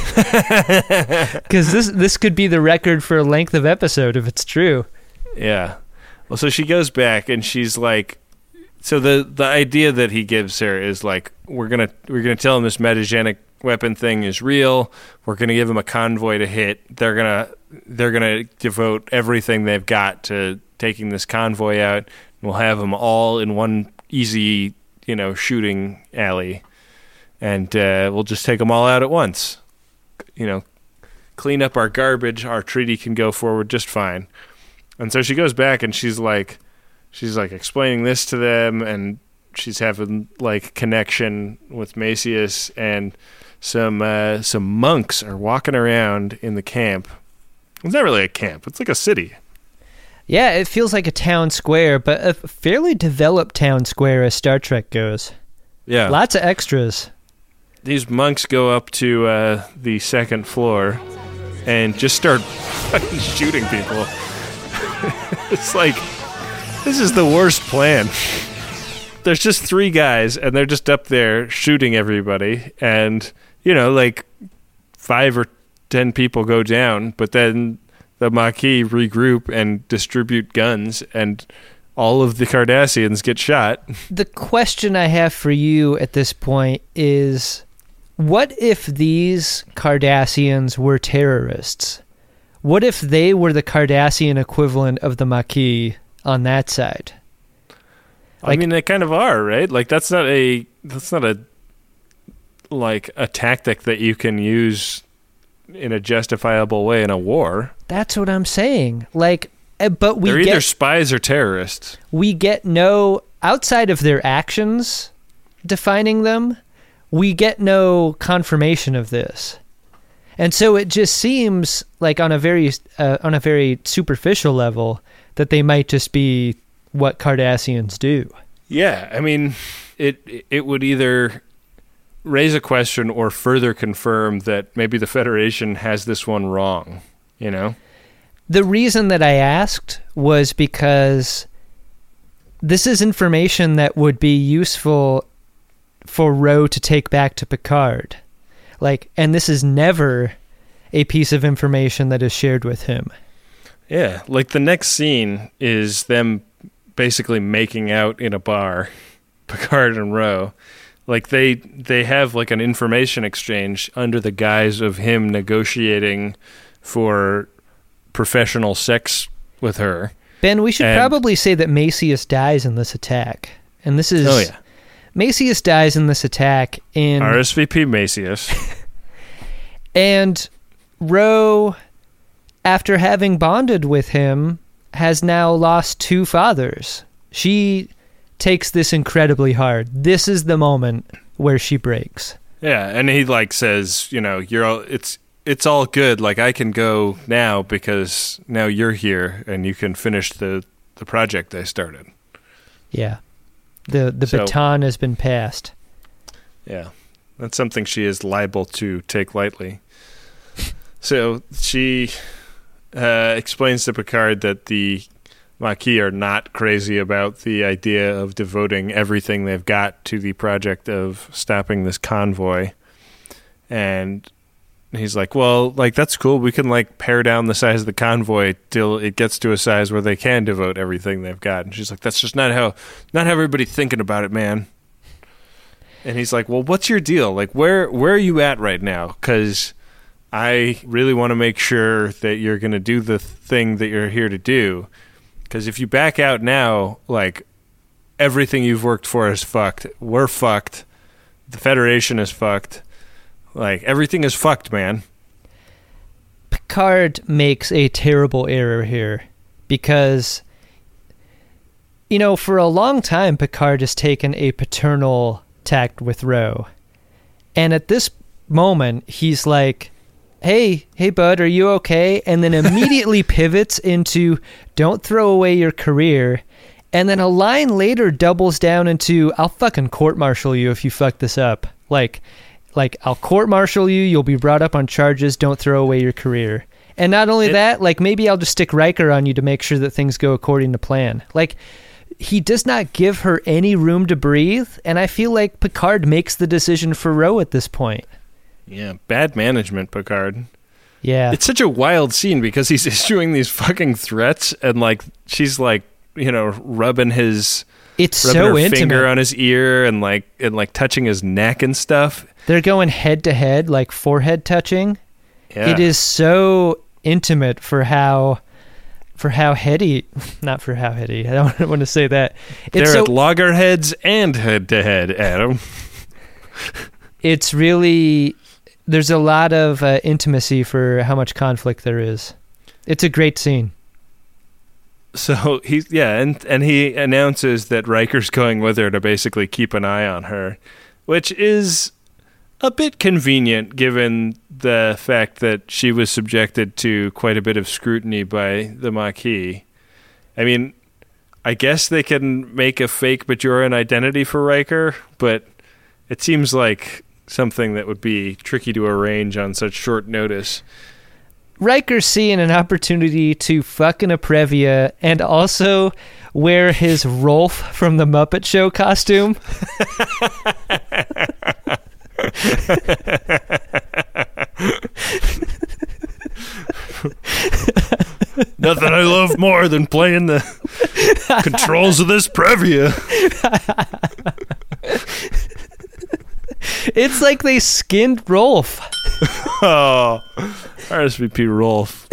this could be the record for a length of episode if it's true. Yeah. Well, so she goes back and she's like, so the idea that he gives her is like, we're gonna tell him this metagenic weapon thing is real. We're gonna give him a convoy to hit. They're gonna devote everything they've got to taking this convoy out. We'll have them all in one easy, shooting alley, and we'll just take them all out at once. Clean up our garbage. Our treaty can go forward just fine. And so she goes back and she's like explaining this to them, and she's having like connection with Macius, and some monks are walking around in the camp. It's not really a camp. It's like a city. Yeah, it feels like a town square, but a fairly developed town square as Star Trek goes. Yeah. Lots of extras. These monks go up to the second floor and just start fucking shooting people. It's like, this is the worst plan. There's just 3 guys, and they're just up there shooting everybody, and, like 5 or 10 people go down, but then the Maquis regroup and distribute guns, and all of the Cardassians get shot. The question I have for you at this point is, what if these Cardassians were terrorists? What if they were the Cardassian equivalent of the Maquis on that side? I mean, they kind of are, right? Like, that's not a tactic that you can use in a justifiable way in a war. That's what I'm saying. Like, but they're either spies or terrorists. We get no, outside of their actions defining them, we get no confirmation of this. And so it just seems like on a very superficial level that they might just be what Cardassians do. Yeah, I mean, it would either raise a question or further confirm that maybe the Federation has this one wrong, you know? The reason that I asked was because this is information that would be useful for Ro to take back to Picard. And this is never a piece of information that is shared with him. Yeah, the next scene is them basically making out in a bar, Picard and Ro. They have an information exchange under the guise of him negotiating for professional sex with her. Ben, we should probably say that Macius dies in this attack. And this is... Oh, yeah. Macius dies in this attack in... RSVP Macius. And Ro, after having bonded with him, has now lost 2 fathers. She takes this incredibly hard. This is the moment where she breaks. Yeah, and he says, it's all good. I can go now because now you're here and you can finish the project I started. Yeah. The baton has been passed. Yeah. That's something she is liable to take lightly. So she explains to Picard that the Maquis are not crazy about the idea of devoting everything they've got to the project of stopping this convoy. And he's like, well, that's cool. We can pare down the size of the convoy till it gets to a size where they can devote everything they've got. And she's like, that's just not how everybody's thinking about it, man. And he's like, well, what's your deal? Where are you at right now? Because I really want to make sure that you're going to do the thing that you're here to do. Because if you back out now, everything you've worked for is fucked. We're fucked. The Federation is fucked. Everything is fucked, man. Picard makes a terrible error here because, for a long time, Picard has taken a paternal tact with Ro. And at this moment, he's like, hey, bud, are you okay? And then immediately pivots into, don't throw away your career. And then a line later doubles down into, I'll fucking court-martial you if you fuck this up. I'll court-martial you, you'll be brought up on charges, don't throw away your career. And not only that, maybe I'll just stick Riker on you to make sure that things go according to plan. He does not give her any room to breathe, and I feel like Picard makes the decision for Ro at this point. Yeah, bad management, Picard. Yeah. It's such a wild scene because he's issuing these fucking threats, and she's rubbing his... It's so intimate. Finger on his ear and touching his neck and stuff. They're going head to head, forehead touching. Yeah. It is so intimate for how heady. Not for how heady. I don't want to say that. They're at loggerheads and head to head, Adam. It's really... There's a lot of intimacy for how much conflict there is. It's a great scene. So he announces that Riker's going with her to basically keep an eye on her, which is a bit convenient given the fact that she was subjected to quite a bit of scrutiny by the Maquis. I mean, I guess they can make a fake Bajoran identity for Riker, but it seems like something that would be tricky to arrange on such short notice. Riker's seeing an opportunity to fuck an Aprevia and also wear his Rolf from the Muppet Show costume. Nothing I love more than playing the controls of this Previa. It's like they skinned Rolf. Oh, RSVP Rolf.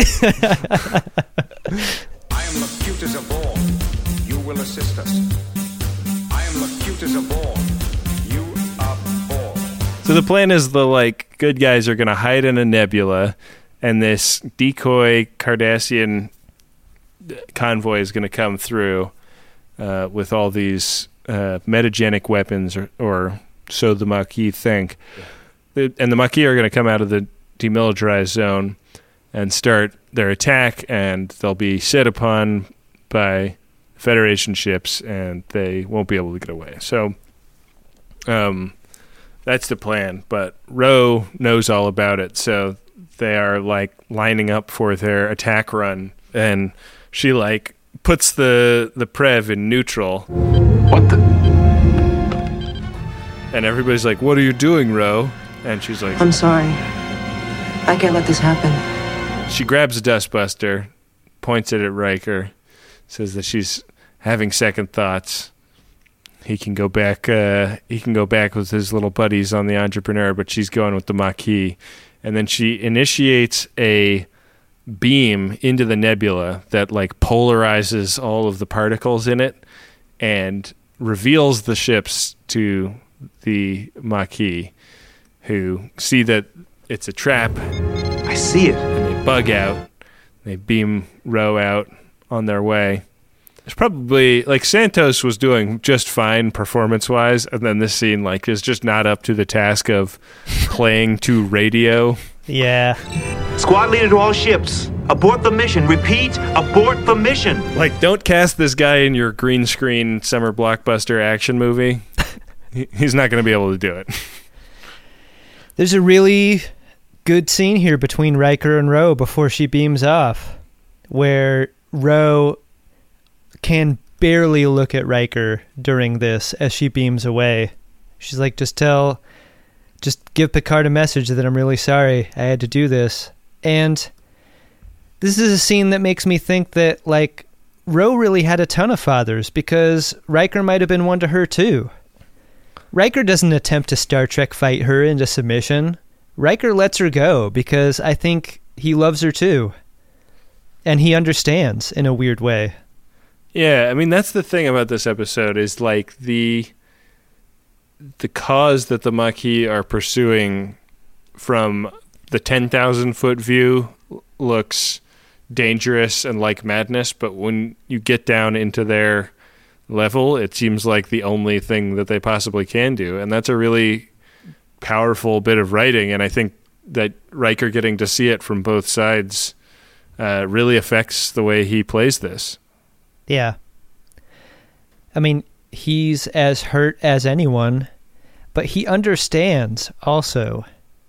I am Locutus of all. You will assist us. I am Locutus of all. You of all. So the plan is the good guys are going to hide in a nebula, and this decoy Cardassian convoy is going to come through with all these metagenic weapons, or so the Maquis think. And the Maquis are going to come out of the demilitarized zone and start their attack, and they'll be set upon by Federation ships, and they won't be able to get away. So that's the plan, but Ro knows all about it, so they are like lining up for their attack run, and she like puts the Prev in neutral. What the? And everybody's like, "What are you doing, Ro?" And she's like, I'm sorry. I can't let this happen. She grabs a dustbuster, points it at Riker, says that she's having second thoughts. He can go back with his little buddies on the Entrepreneur, but she's going with the Maquis. And then she initiates a beam into the nebula that like polarizes all of the particles in it and reveals the ships to the Maquis, who see that it's a trap. I see it. And they bug out. They beam Ro out on their way. It's probably like Santos was doing just fine performance-wise, and then this scene like is just not up to the task of playing to radio. Yeah. Squad leader to all ships. Abort the mission. Repeat, abort the mission. Like, don't cast this guy in your green screen summer blockbuster action movie. He's not going to be able to do it. There's a really good scene here between Riker and Ro before she beams off, where Ro can barely look at Riker during this as she beams away. She's like, just give Picard a message that I'm really sorry I had to do this. And this is a scene that makes me think that, like, Ro really had a ton of fathers, because Riker might have been one to her too. Riker doesn't attempt to Star Trek fight her into submission. Riker lets her go because I think he loves her too. And he understands in a weird way. Yeah, I mean, that's the thing about this episode is like the cause that the Maquis are pursuing from the 10,000 foot view looks dangerous and like madness, but when you get down into their level, it seems like the only thing that they possibly can do, and that's a really powerful bit of writing, and I think that Riker getting to see it from both sides really affects the way he plays this. Yeah. I mean, he's as hurt as anyone, but he understands also.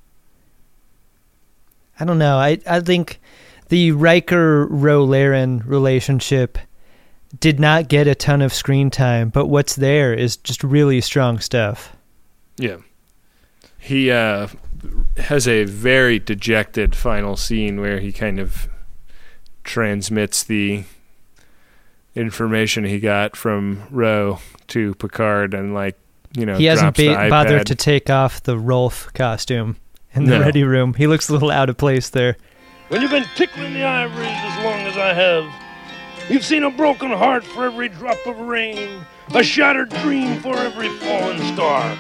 I don't know. I think the Riker-Ro-Laren relationship did not get a ton of screen time, but what's there is just really strong stuff. Yeah. He has a very dejected final scene where he kind of transmits the information he got from Ro to Picard, and like, you know, he hasn't drops the bothered iPad. to take off the Rolf costume in the No. ready room. He looks a little out of place there. When you've been tickling the ivories as long as I have, you've seen a broken heart for every drop of rain, a shattered dream for every fallen star.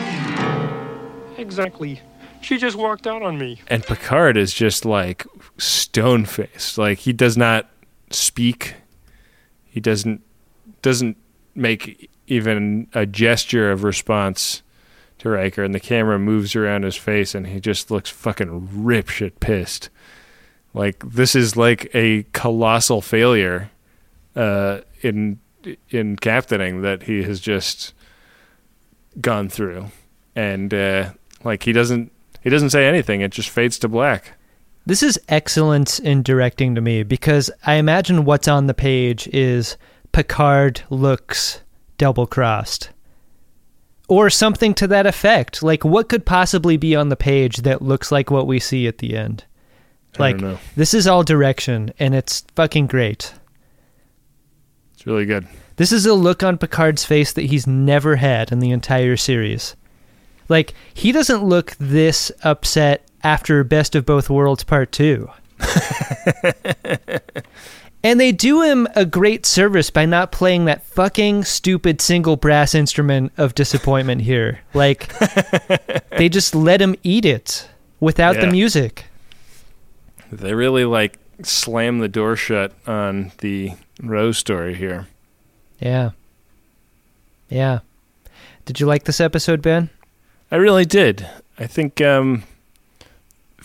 Exactly. She just walked out on me. And Picard is just like stone-faced. Like, he does not speak. He doesn't make even a gesture of response to Riker, and the camera moves around his face, and he just looks fucking ripshit pissed. Like, this is like a colossal failure in captaining that he has just gone through, and like he doesn't say anything. It just fades to black. This is excellence in directing to me, because I imagine what's on the page is Picard looks double-crossed. Or something to that effect. Like, what could possibly be on the page that looks like what we see at the end? Like, I don't know. This is all direction, and it's fucking great. It's really good. This is a look on Picard's face that he's never had in the entire series. Like, he doesn't look this upset after Best of Both Worlds Part 2. And they do him a great service by not playing that fucking stupid single brass instrument of disappointment here. Like, they just let him eat it without the music. They really, like, slam the door shut on the Rose story here. Yeah. Yeah. Did you like this episode, Ben? I really did. I think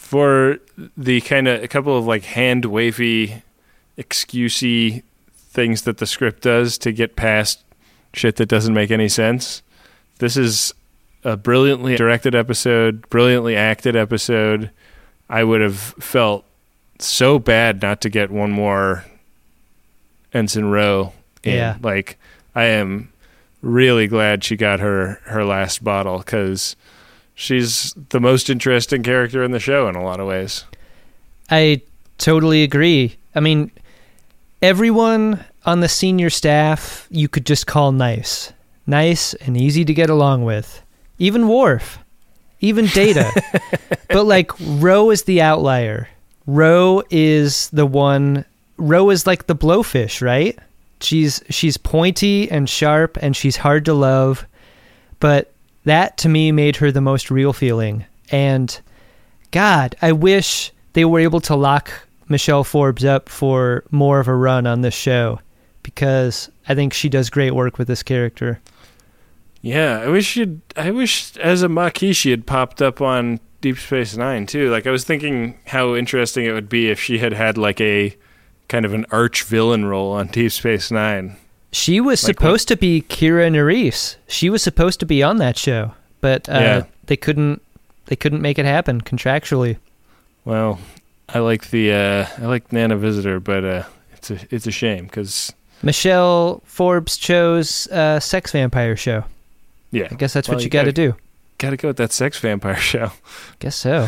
for the kind of a couple of like hand wavy, excusey things that the script does to get past shit that doesn't make any sense. This is a brilliantly directed episode, brilliantly acted episode. I would have felt so bad not to get one more Ensign Ro in. Yeah. Like, I am really glad she got her last bottle, because she's the most interesting character in the show in a lot of ways. I totally agree. I mean, everyone on the senior staff you could just call nice. Nice and easy to get along with. Even Worf. Even Data. But, like, Ro is the outlier. Ro is the one... Ro is like the blowfish, right? She's pointy and sharp, and she's hard to love. But that, to me, made her the most real feeling. And, God, I wish they were able to lock Michelle Forbes up for more of a run on this show, because I think she does great work with this character. Yeah, I wish as a Maquis she had popped up on Deep Space Nine too. Like, I was thinking how interesting it would be if she had like a kind of an arch villain role on Deep Space Nine. She was supposed to be Kira Nerys. She was supposed to be on that show, but they couldn't make it happen contractually. Well, I like Nana Visitor, but it's a shame because Michelle Forbes chose Sex Vampire Show. Yeah, I guess that's what you got to do. Got to go with that Sex Vampire Show. Guess so.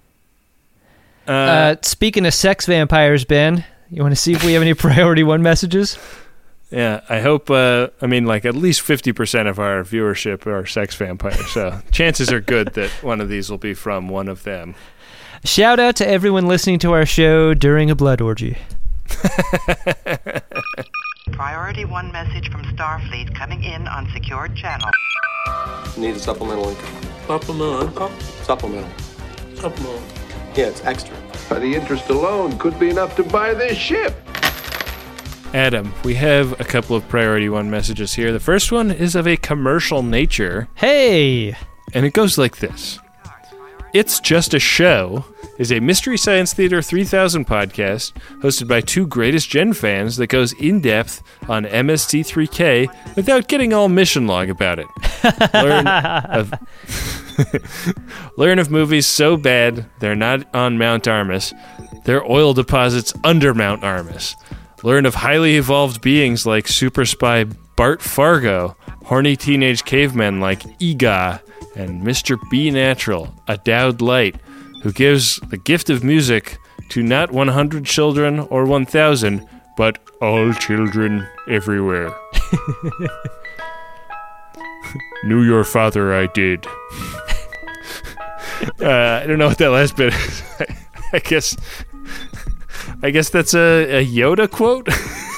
Speaking of sex vampires, Ben, you want to see if we have any Priority 1 messages? Yeah, I hope, at least 50% of our viewership are sex vampires, so chances are good that one of these will be from one of them. Shout out to everyone listening to our show during a blood orgy. Priority 1 message from Starfleet coming in on secured channel. Need a supplemental income. Supplemental income? Supplemental. Supplemental. Yeah, it's extra. The interest alone could be enough to buy this ship. Adam, we have a couple of Priority 1 messages here. The first one is of a commercial nature. Hey! And it goes like this. It's Just a Show is a Mystery Science Theater 3000 podcast hosted by two Greatest Gen fans that goes in-depth on MST3K without getting all mission log about it. Learn of movies so bad they're not on Mount Armus. They're oil deposits under Mount Armus. Learn of highly evolved beings like super spy Bart Fargo, horny teenage cavemen like Ega, and Mr. B Natural, a Dowd Light, who gives the gift of music to not 100 children or 1,000, but all children everywhere. Knew your father, I did. I don't know what that last bit is. I guess that's a Yoda quote.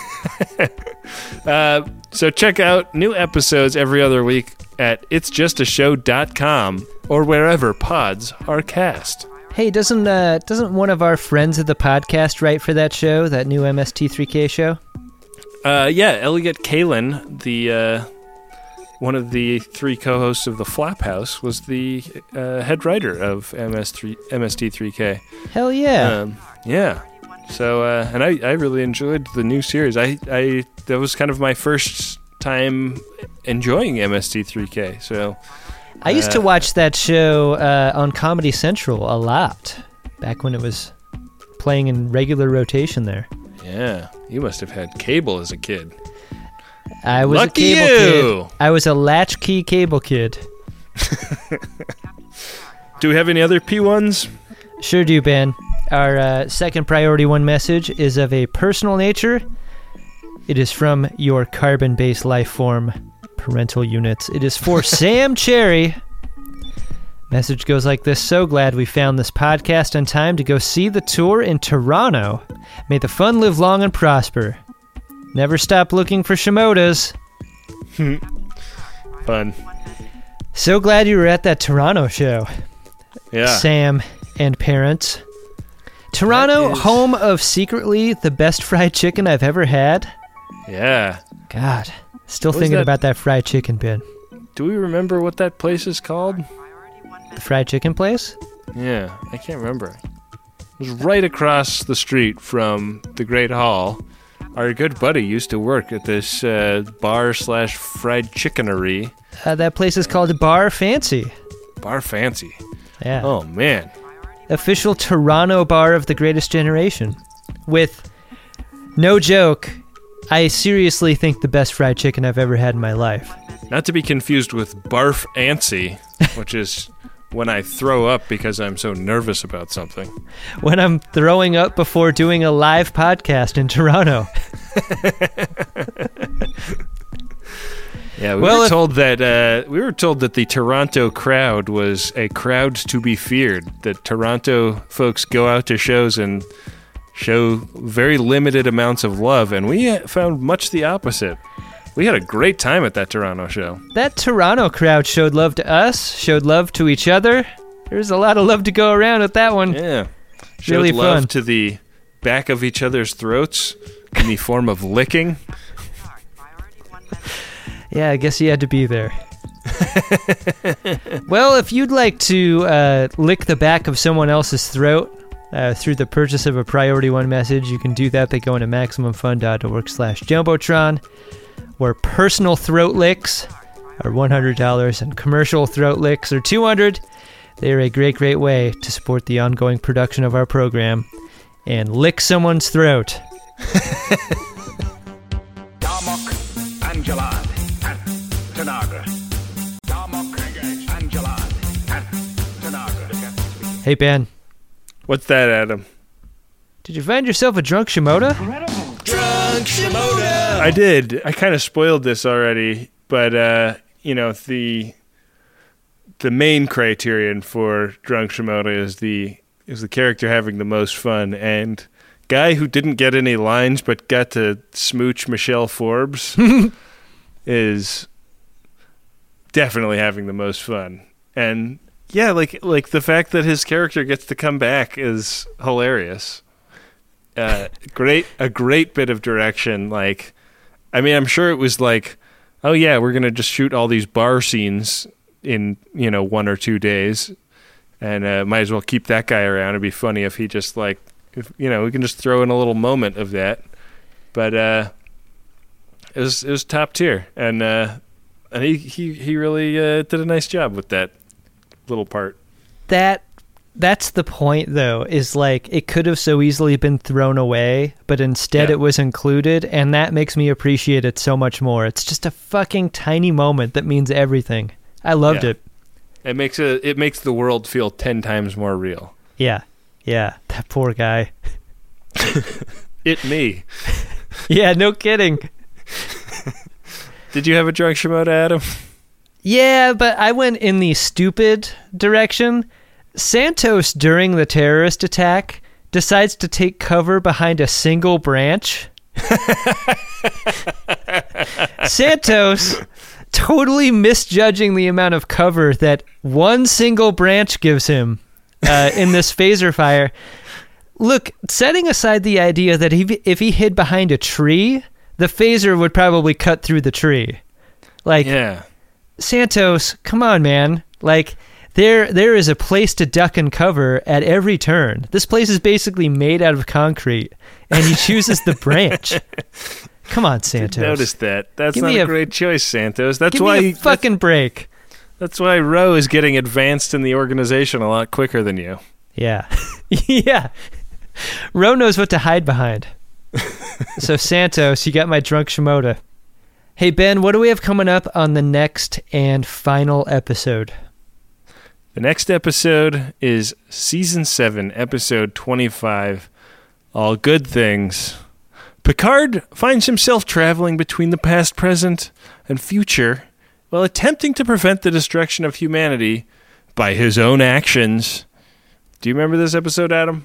So check out new episodes every other week at itsjustashow.com or wherever pods are cast. Hey, doesn't one of our friends of the podcast write for that show, that new MST3K show? Yeah, Elliot Kalin, the one of the three co-hosts of the Flophouse, was the head writer of MST3K. Hell yeah! Yeah. So, and I really enjoyed the new series. That was kind of my first time enjoying MST3K. So, I used to watch that show on Comedy Central a lot back when it was playing in regular rotation there. Yeah, you must have had cable as a kid. I was Lucky a cable you! kid. I was a latchkey cable kid. Do we have any other P1s? Sure do, Ben. Our second Priority 1 message is of a personal nature. It is from your carbon-based life form parental units. It is for Sam Cherry. Message goes like this. So glad we found this podcast on time to go see the tour in Toronto. May the fun live long and prosper. Never stop looking for Shimodas. Fun. So glad you were at that Toronto show. Yeah. Sam and parents. Toronto, home of secretly the best fried chicken I've ever had. Yeah. God. Still thinking about that fried chicken, Ben. Do we remember what that place is called? The fried chicken place? Yeah, I can't remember. It was right across the street from the Great Hall. Our good buddy used to work at this bar/fried chickenery. That place is called Bar Fancy. Bar Fancy. Yeah. Oh, man. Official Toronto bar of the greatest generation. With, no joke, I seriously think the best fried chicken I've ever had in my life. Not to be confused with Barf Antsy, which is when I throw up because I'm so nervous about something. When I'm throwing up before doing a live podcast in Toronto. Yeah, we were told that the Toronto crowd was a crowd to be feared. That Toronto folks go out to shows and show very limited amounts of love, and we found much the opposite. We had a great time at that Toronto show. That Toronto crowd showed love to us, showed love to each other. There's a lot of love to go around with that one. Yeah. Showed really love fun. to the back of each other's throats in the form of licking. Yeah, I guess you had to be there. Well, if you'd like to lick the back of someone else's throat through the purchase of a Priority One message, you can do that by going to MaximumFun.org/Jumbotron, where personal throat licks are $100 and commercial throat licks are $200. They are a great, great way to support the ongoing production of our program and lick someone's throat. Darmok, Angelad, at Tanagra. Darmok, Angelad, at Tanagra. Hey, Ben. What's that, Adam? Did you find yourself a drunk Shimoda? Drunk Shimoda! I did. I kind of spoiled this already, but, the main criterion for drunk Shimoda is the character having the most fun, and guy who didn't get any lines but got to smooch Michelle Forbes is definitely having the most fun. And yeah, like the fact that his character gets to come back is hilarious. A great bit of direction. Like, I mean, I'm sure it was like, oh yeah, we're gonna just shoot all these bar scenes in 1 or 2 days, and might as well keep that guy around. It'd be funny if he just we can just throw in a little moment of that. But it was top tier, and he really did a nice job with that little part. That's the point, though, is like it could have so easily been thrown away, but instead it was included, and that makes me appreciate it so much more. It's just a fucking tiny moment that means everything. I loved it. It makes the world feel 10 times more real. Yeah, that poor guy. Me. Yeah, no kidding. Did you have a drunk Shimoda, Adam? Yeah, but I went in the stupid direction. Santos, during the terrorist attack, decides to take cover behind a single branch. Santos, totally misjudging the amount of cover that one single branch gives him in this phaser fire. Look, setting aside the idea that if he hid behind a tree, the phaser would probably cut through the tree. Like, yeah. Santos, come on, man. Like, there is a place to duck and cover at every turn. This place is basically made out of concrete, and he chooses the branch. Come on, Santos. Didn't notice that. That's not a great choice, Santos. That's give why me a fucking break. That's why Ro is getting advanced in the organization a lot quicker than you. Yeah. Yeah. Ro knows what to hide behind. So, Santos, you got my drunk Shimoda. Hey, Ben, what do we have coming up on the next and final episode? The next episode is Season 7, Episode 25, All Good Things. Picard finds himself traveling between the past, present, and future while attempting to prevent the destruction of humanity by his own actions. Do you remember this episode, Adam?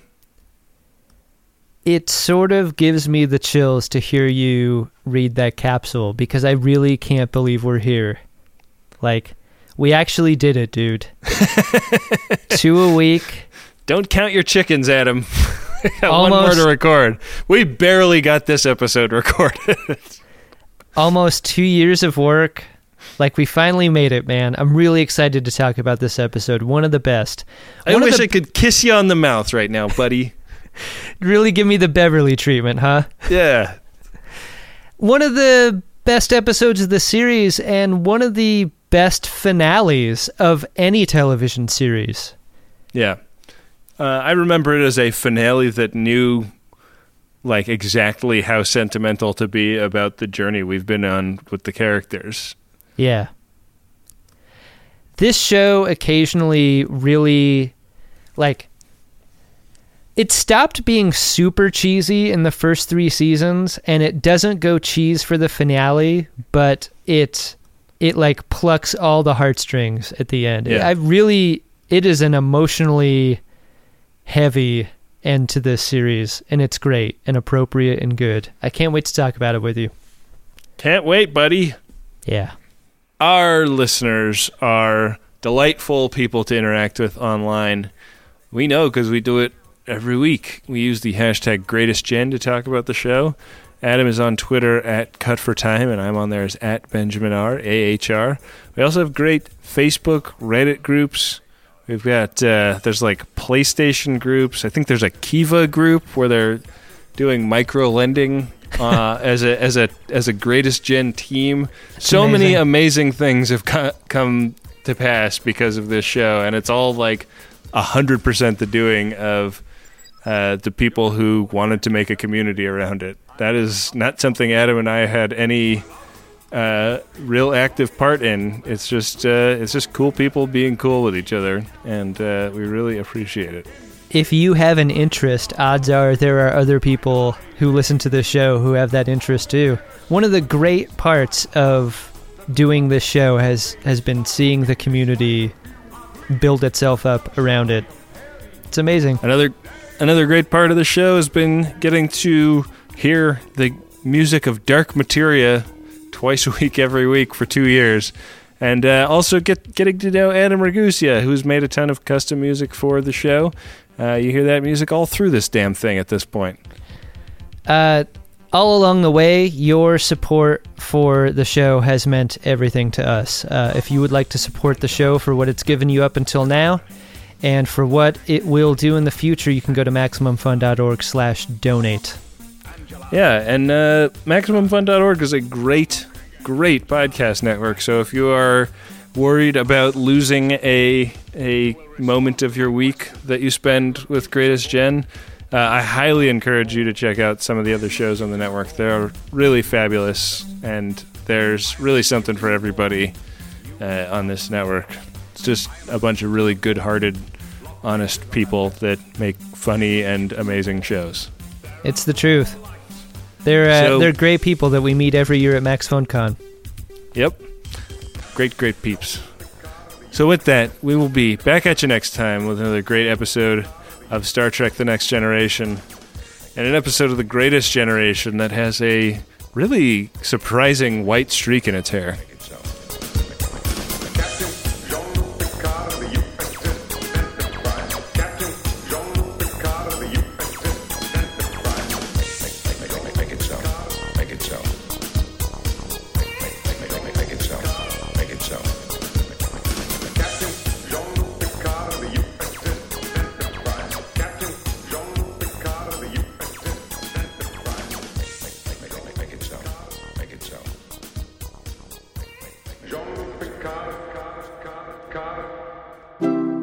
It sort of gives me the chills to hear you read that capsule because I really can't believe we're here. Like, we actually did it, dude. 2 a week. Don't count your chickens, Adam. Got one more to record. We barely got this episode recorded. Almost 2 years of work, Like, we finally made it, man. I'm really excited to talk about this episode. One of the best. I wish I could kiss you on the mouth right now, buddy. Really give me the Beverly treatment, huh? Yeah. One of the best episodes of the series and one of the best finales of any television series. Yeah. I remember it as a finale that knew like exactly how sentimental to be about the journey we've been on with the characters. Yeah. This show occasionally really, like, it stopped being super cheesy in the first 3 seasons, and it doesn't go cheese for the finale, but it like plucks all the heartstrings at the end. Yeah. It is an emotionally heavy end to this series, and it's great and appropriate and good. I can't wait to talk about it with you. Can't wait, buddy. Yeah. Our listeners are delightful people to interact with online. We know because we do it every week. We use the hashtag GreatestGen to talk about the show. Adam is on Twitter at CutForTime, and I'm on there as at Benjamin R, AHR. We also have great Facebook, Reddit groups. We've got, there's like PlayStation groups. I think there's a Kiva group where they're doing micro lending as a Greatest Gen team. So many amazing things have come to pass because of this show, and it's all like 100% the doing of the people who wanted to make a community around it. That is not something Adam and I had any real active part in. It's just cool people being cool with each other, and we really appreciate it. If you have an interest, odds are there are other people who listen to this show who have that interest too. One of the great parts of doing this show has been seeing the community build itself up around it. It's amazing. Another great part of the show has been getting to hear the music of Dark Materia twice a week, every week for 2 years. And also getting to know Adam Ragusa, who's made a ton of custom music for the show. You hear that music all through this damn thing at this point. All along the way, your support for the show has meant everything to us. If you would like to support the show for what it's given you up until now, and for what it will do in the future, you can go to MaximumFun.org/donate. Yeah, and MaximumFun.org is a great podcast network. So if you are worried about losing a moment of your week that you spend with Greatest Gen, I highly encourage you to check out some of the other shows on the network. They're really fabulous, and there's really something for everybody on this network. It's just a bunch of really good-hearted, honest people that make funny and amazing shows. It's the truth. They're great people that we meet every year at MaxFunCon. Yep. Great peeps. So with that, we will be back at you next time with another great episode of Star Trek The Next Generation, and an episode of The Greatest Generation that has a really surprising white streak in its hair.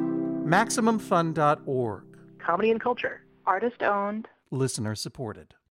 MaximumFun.org. Comedy and culture. Artist owned. Listener supported.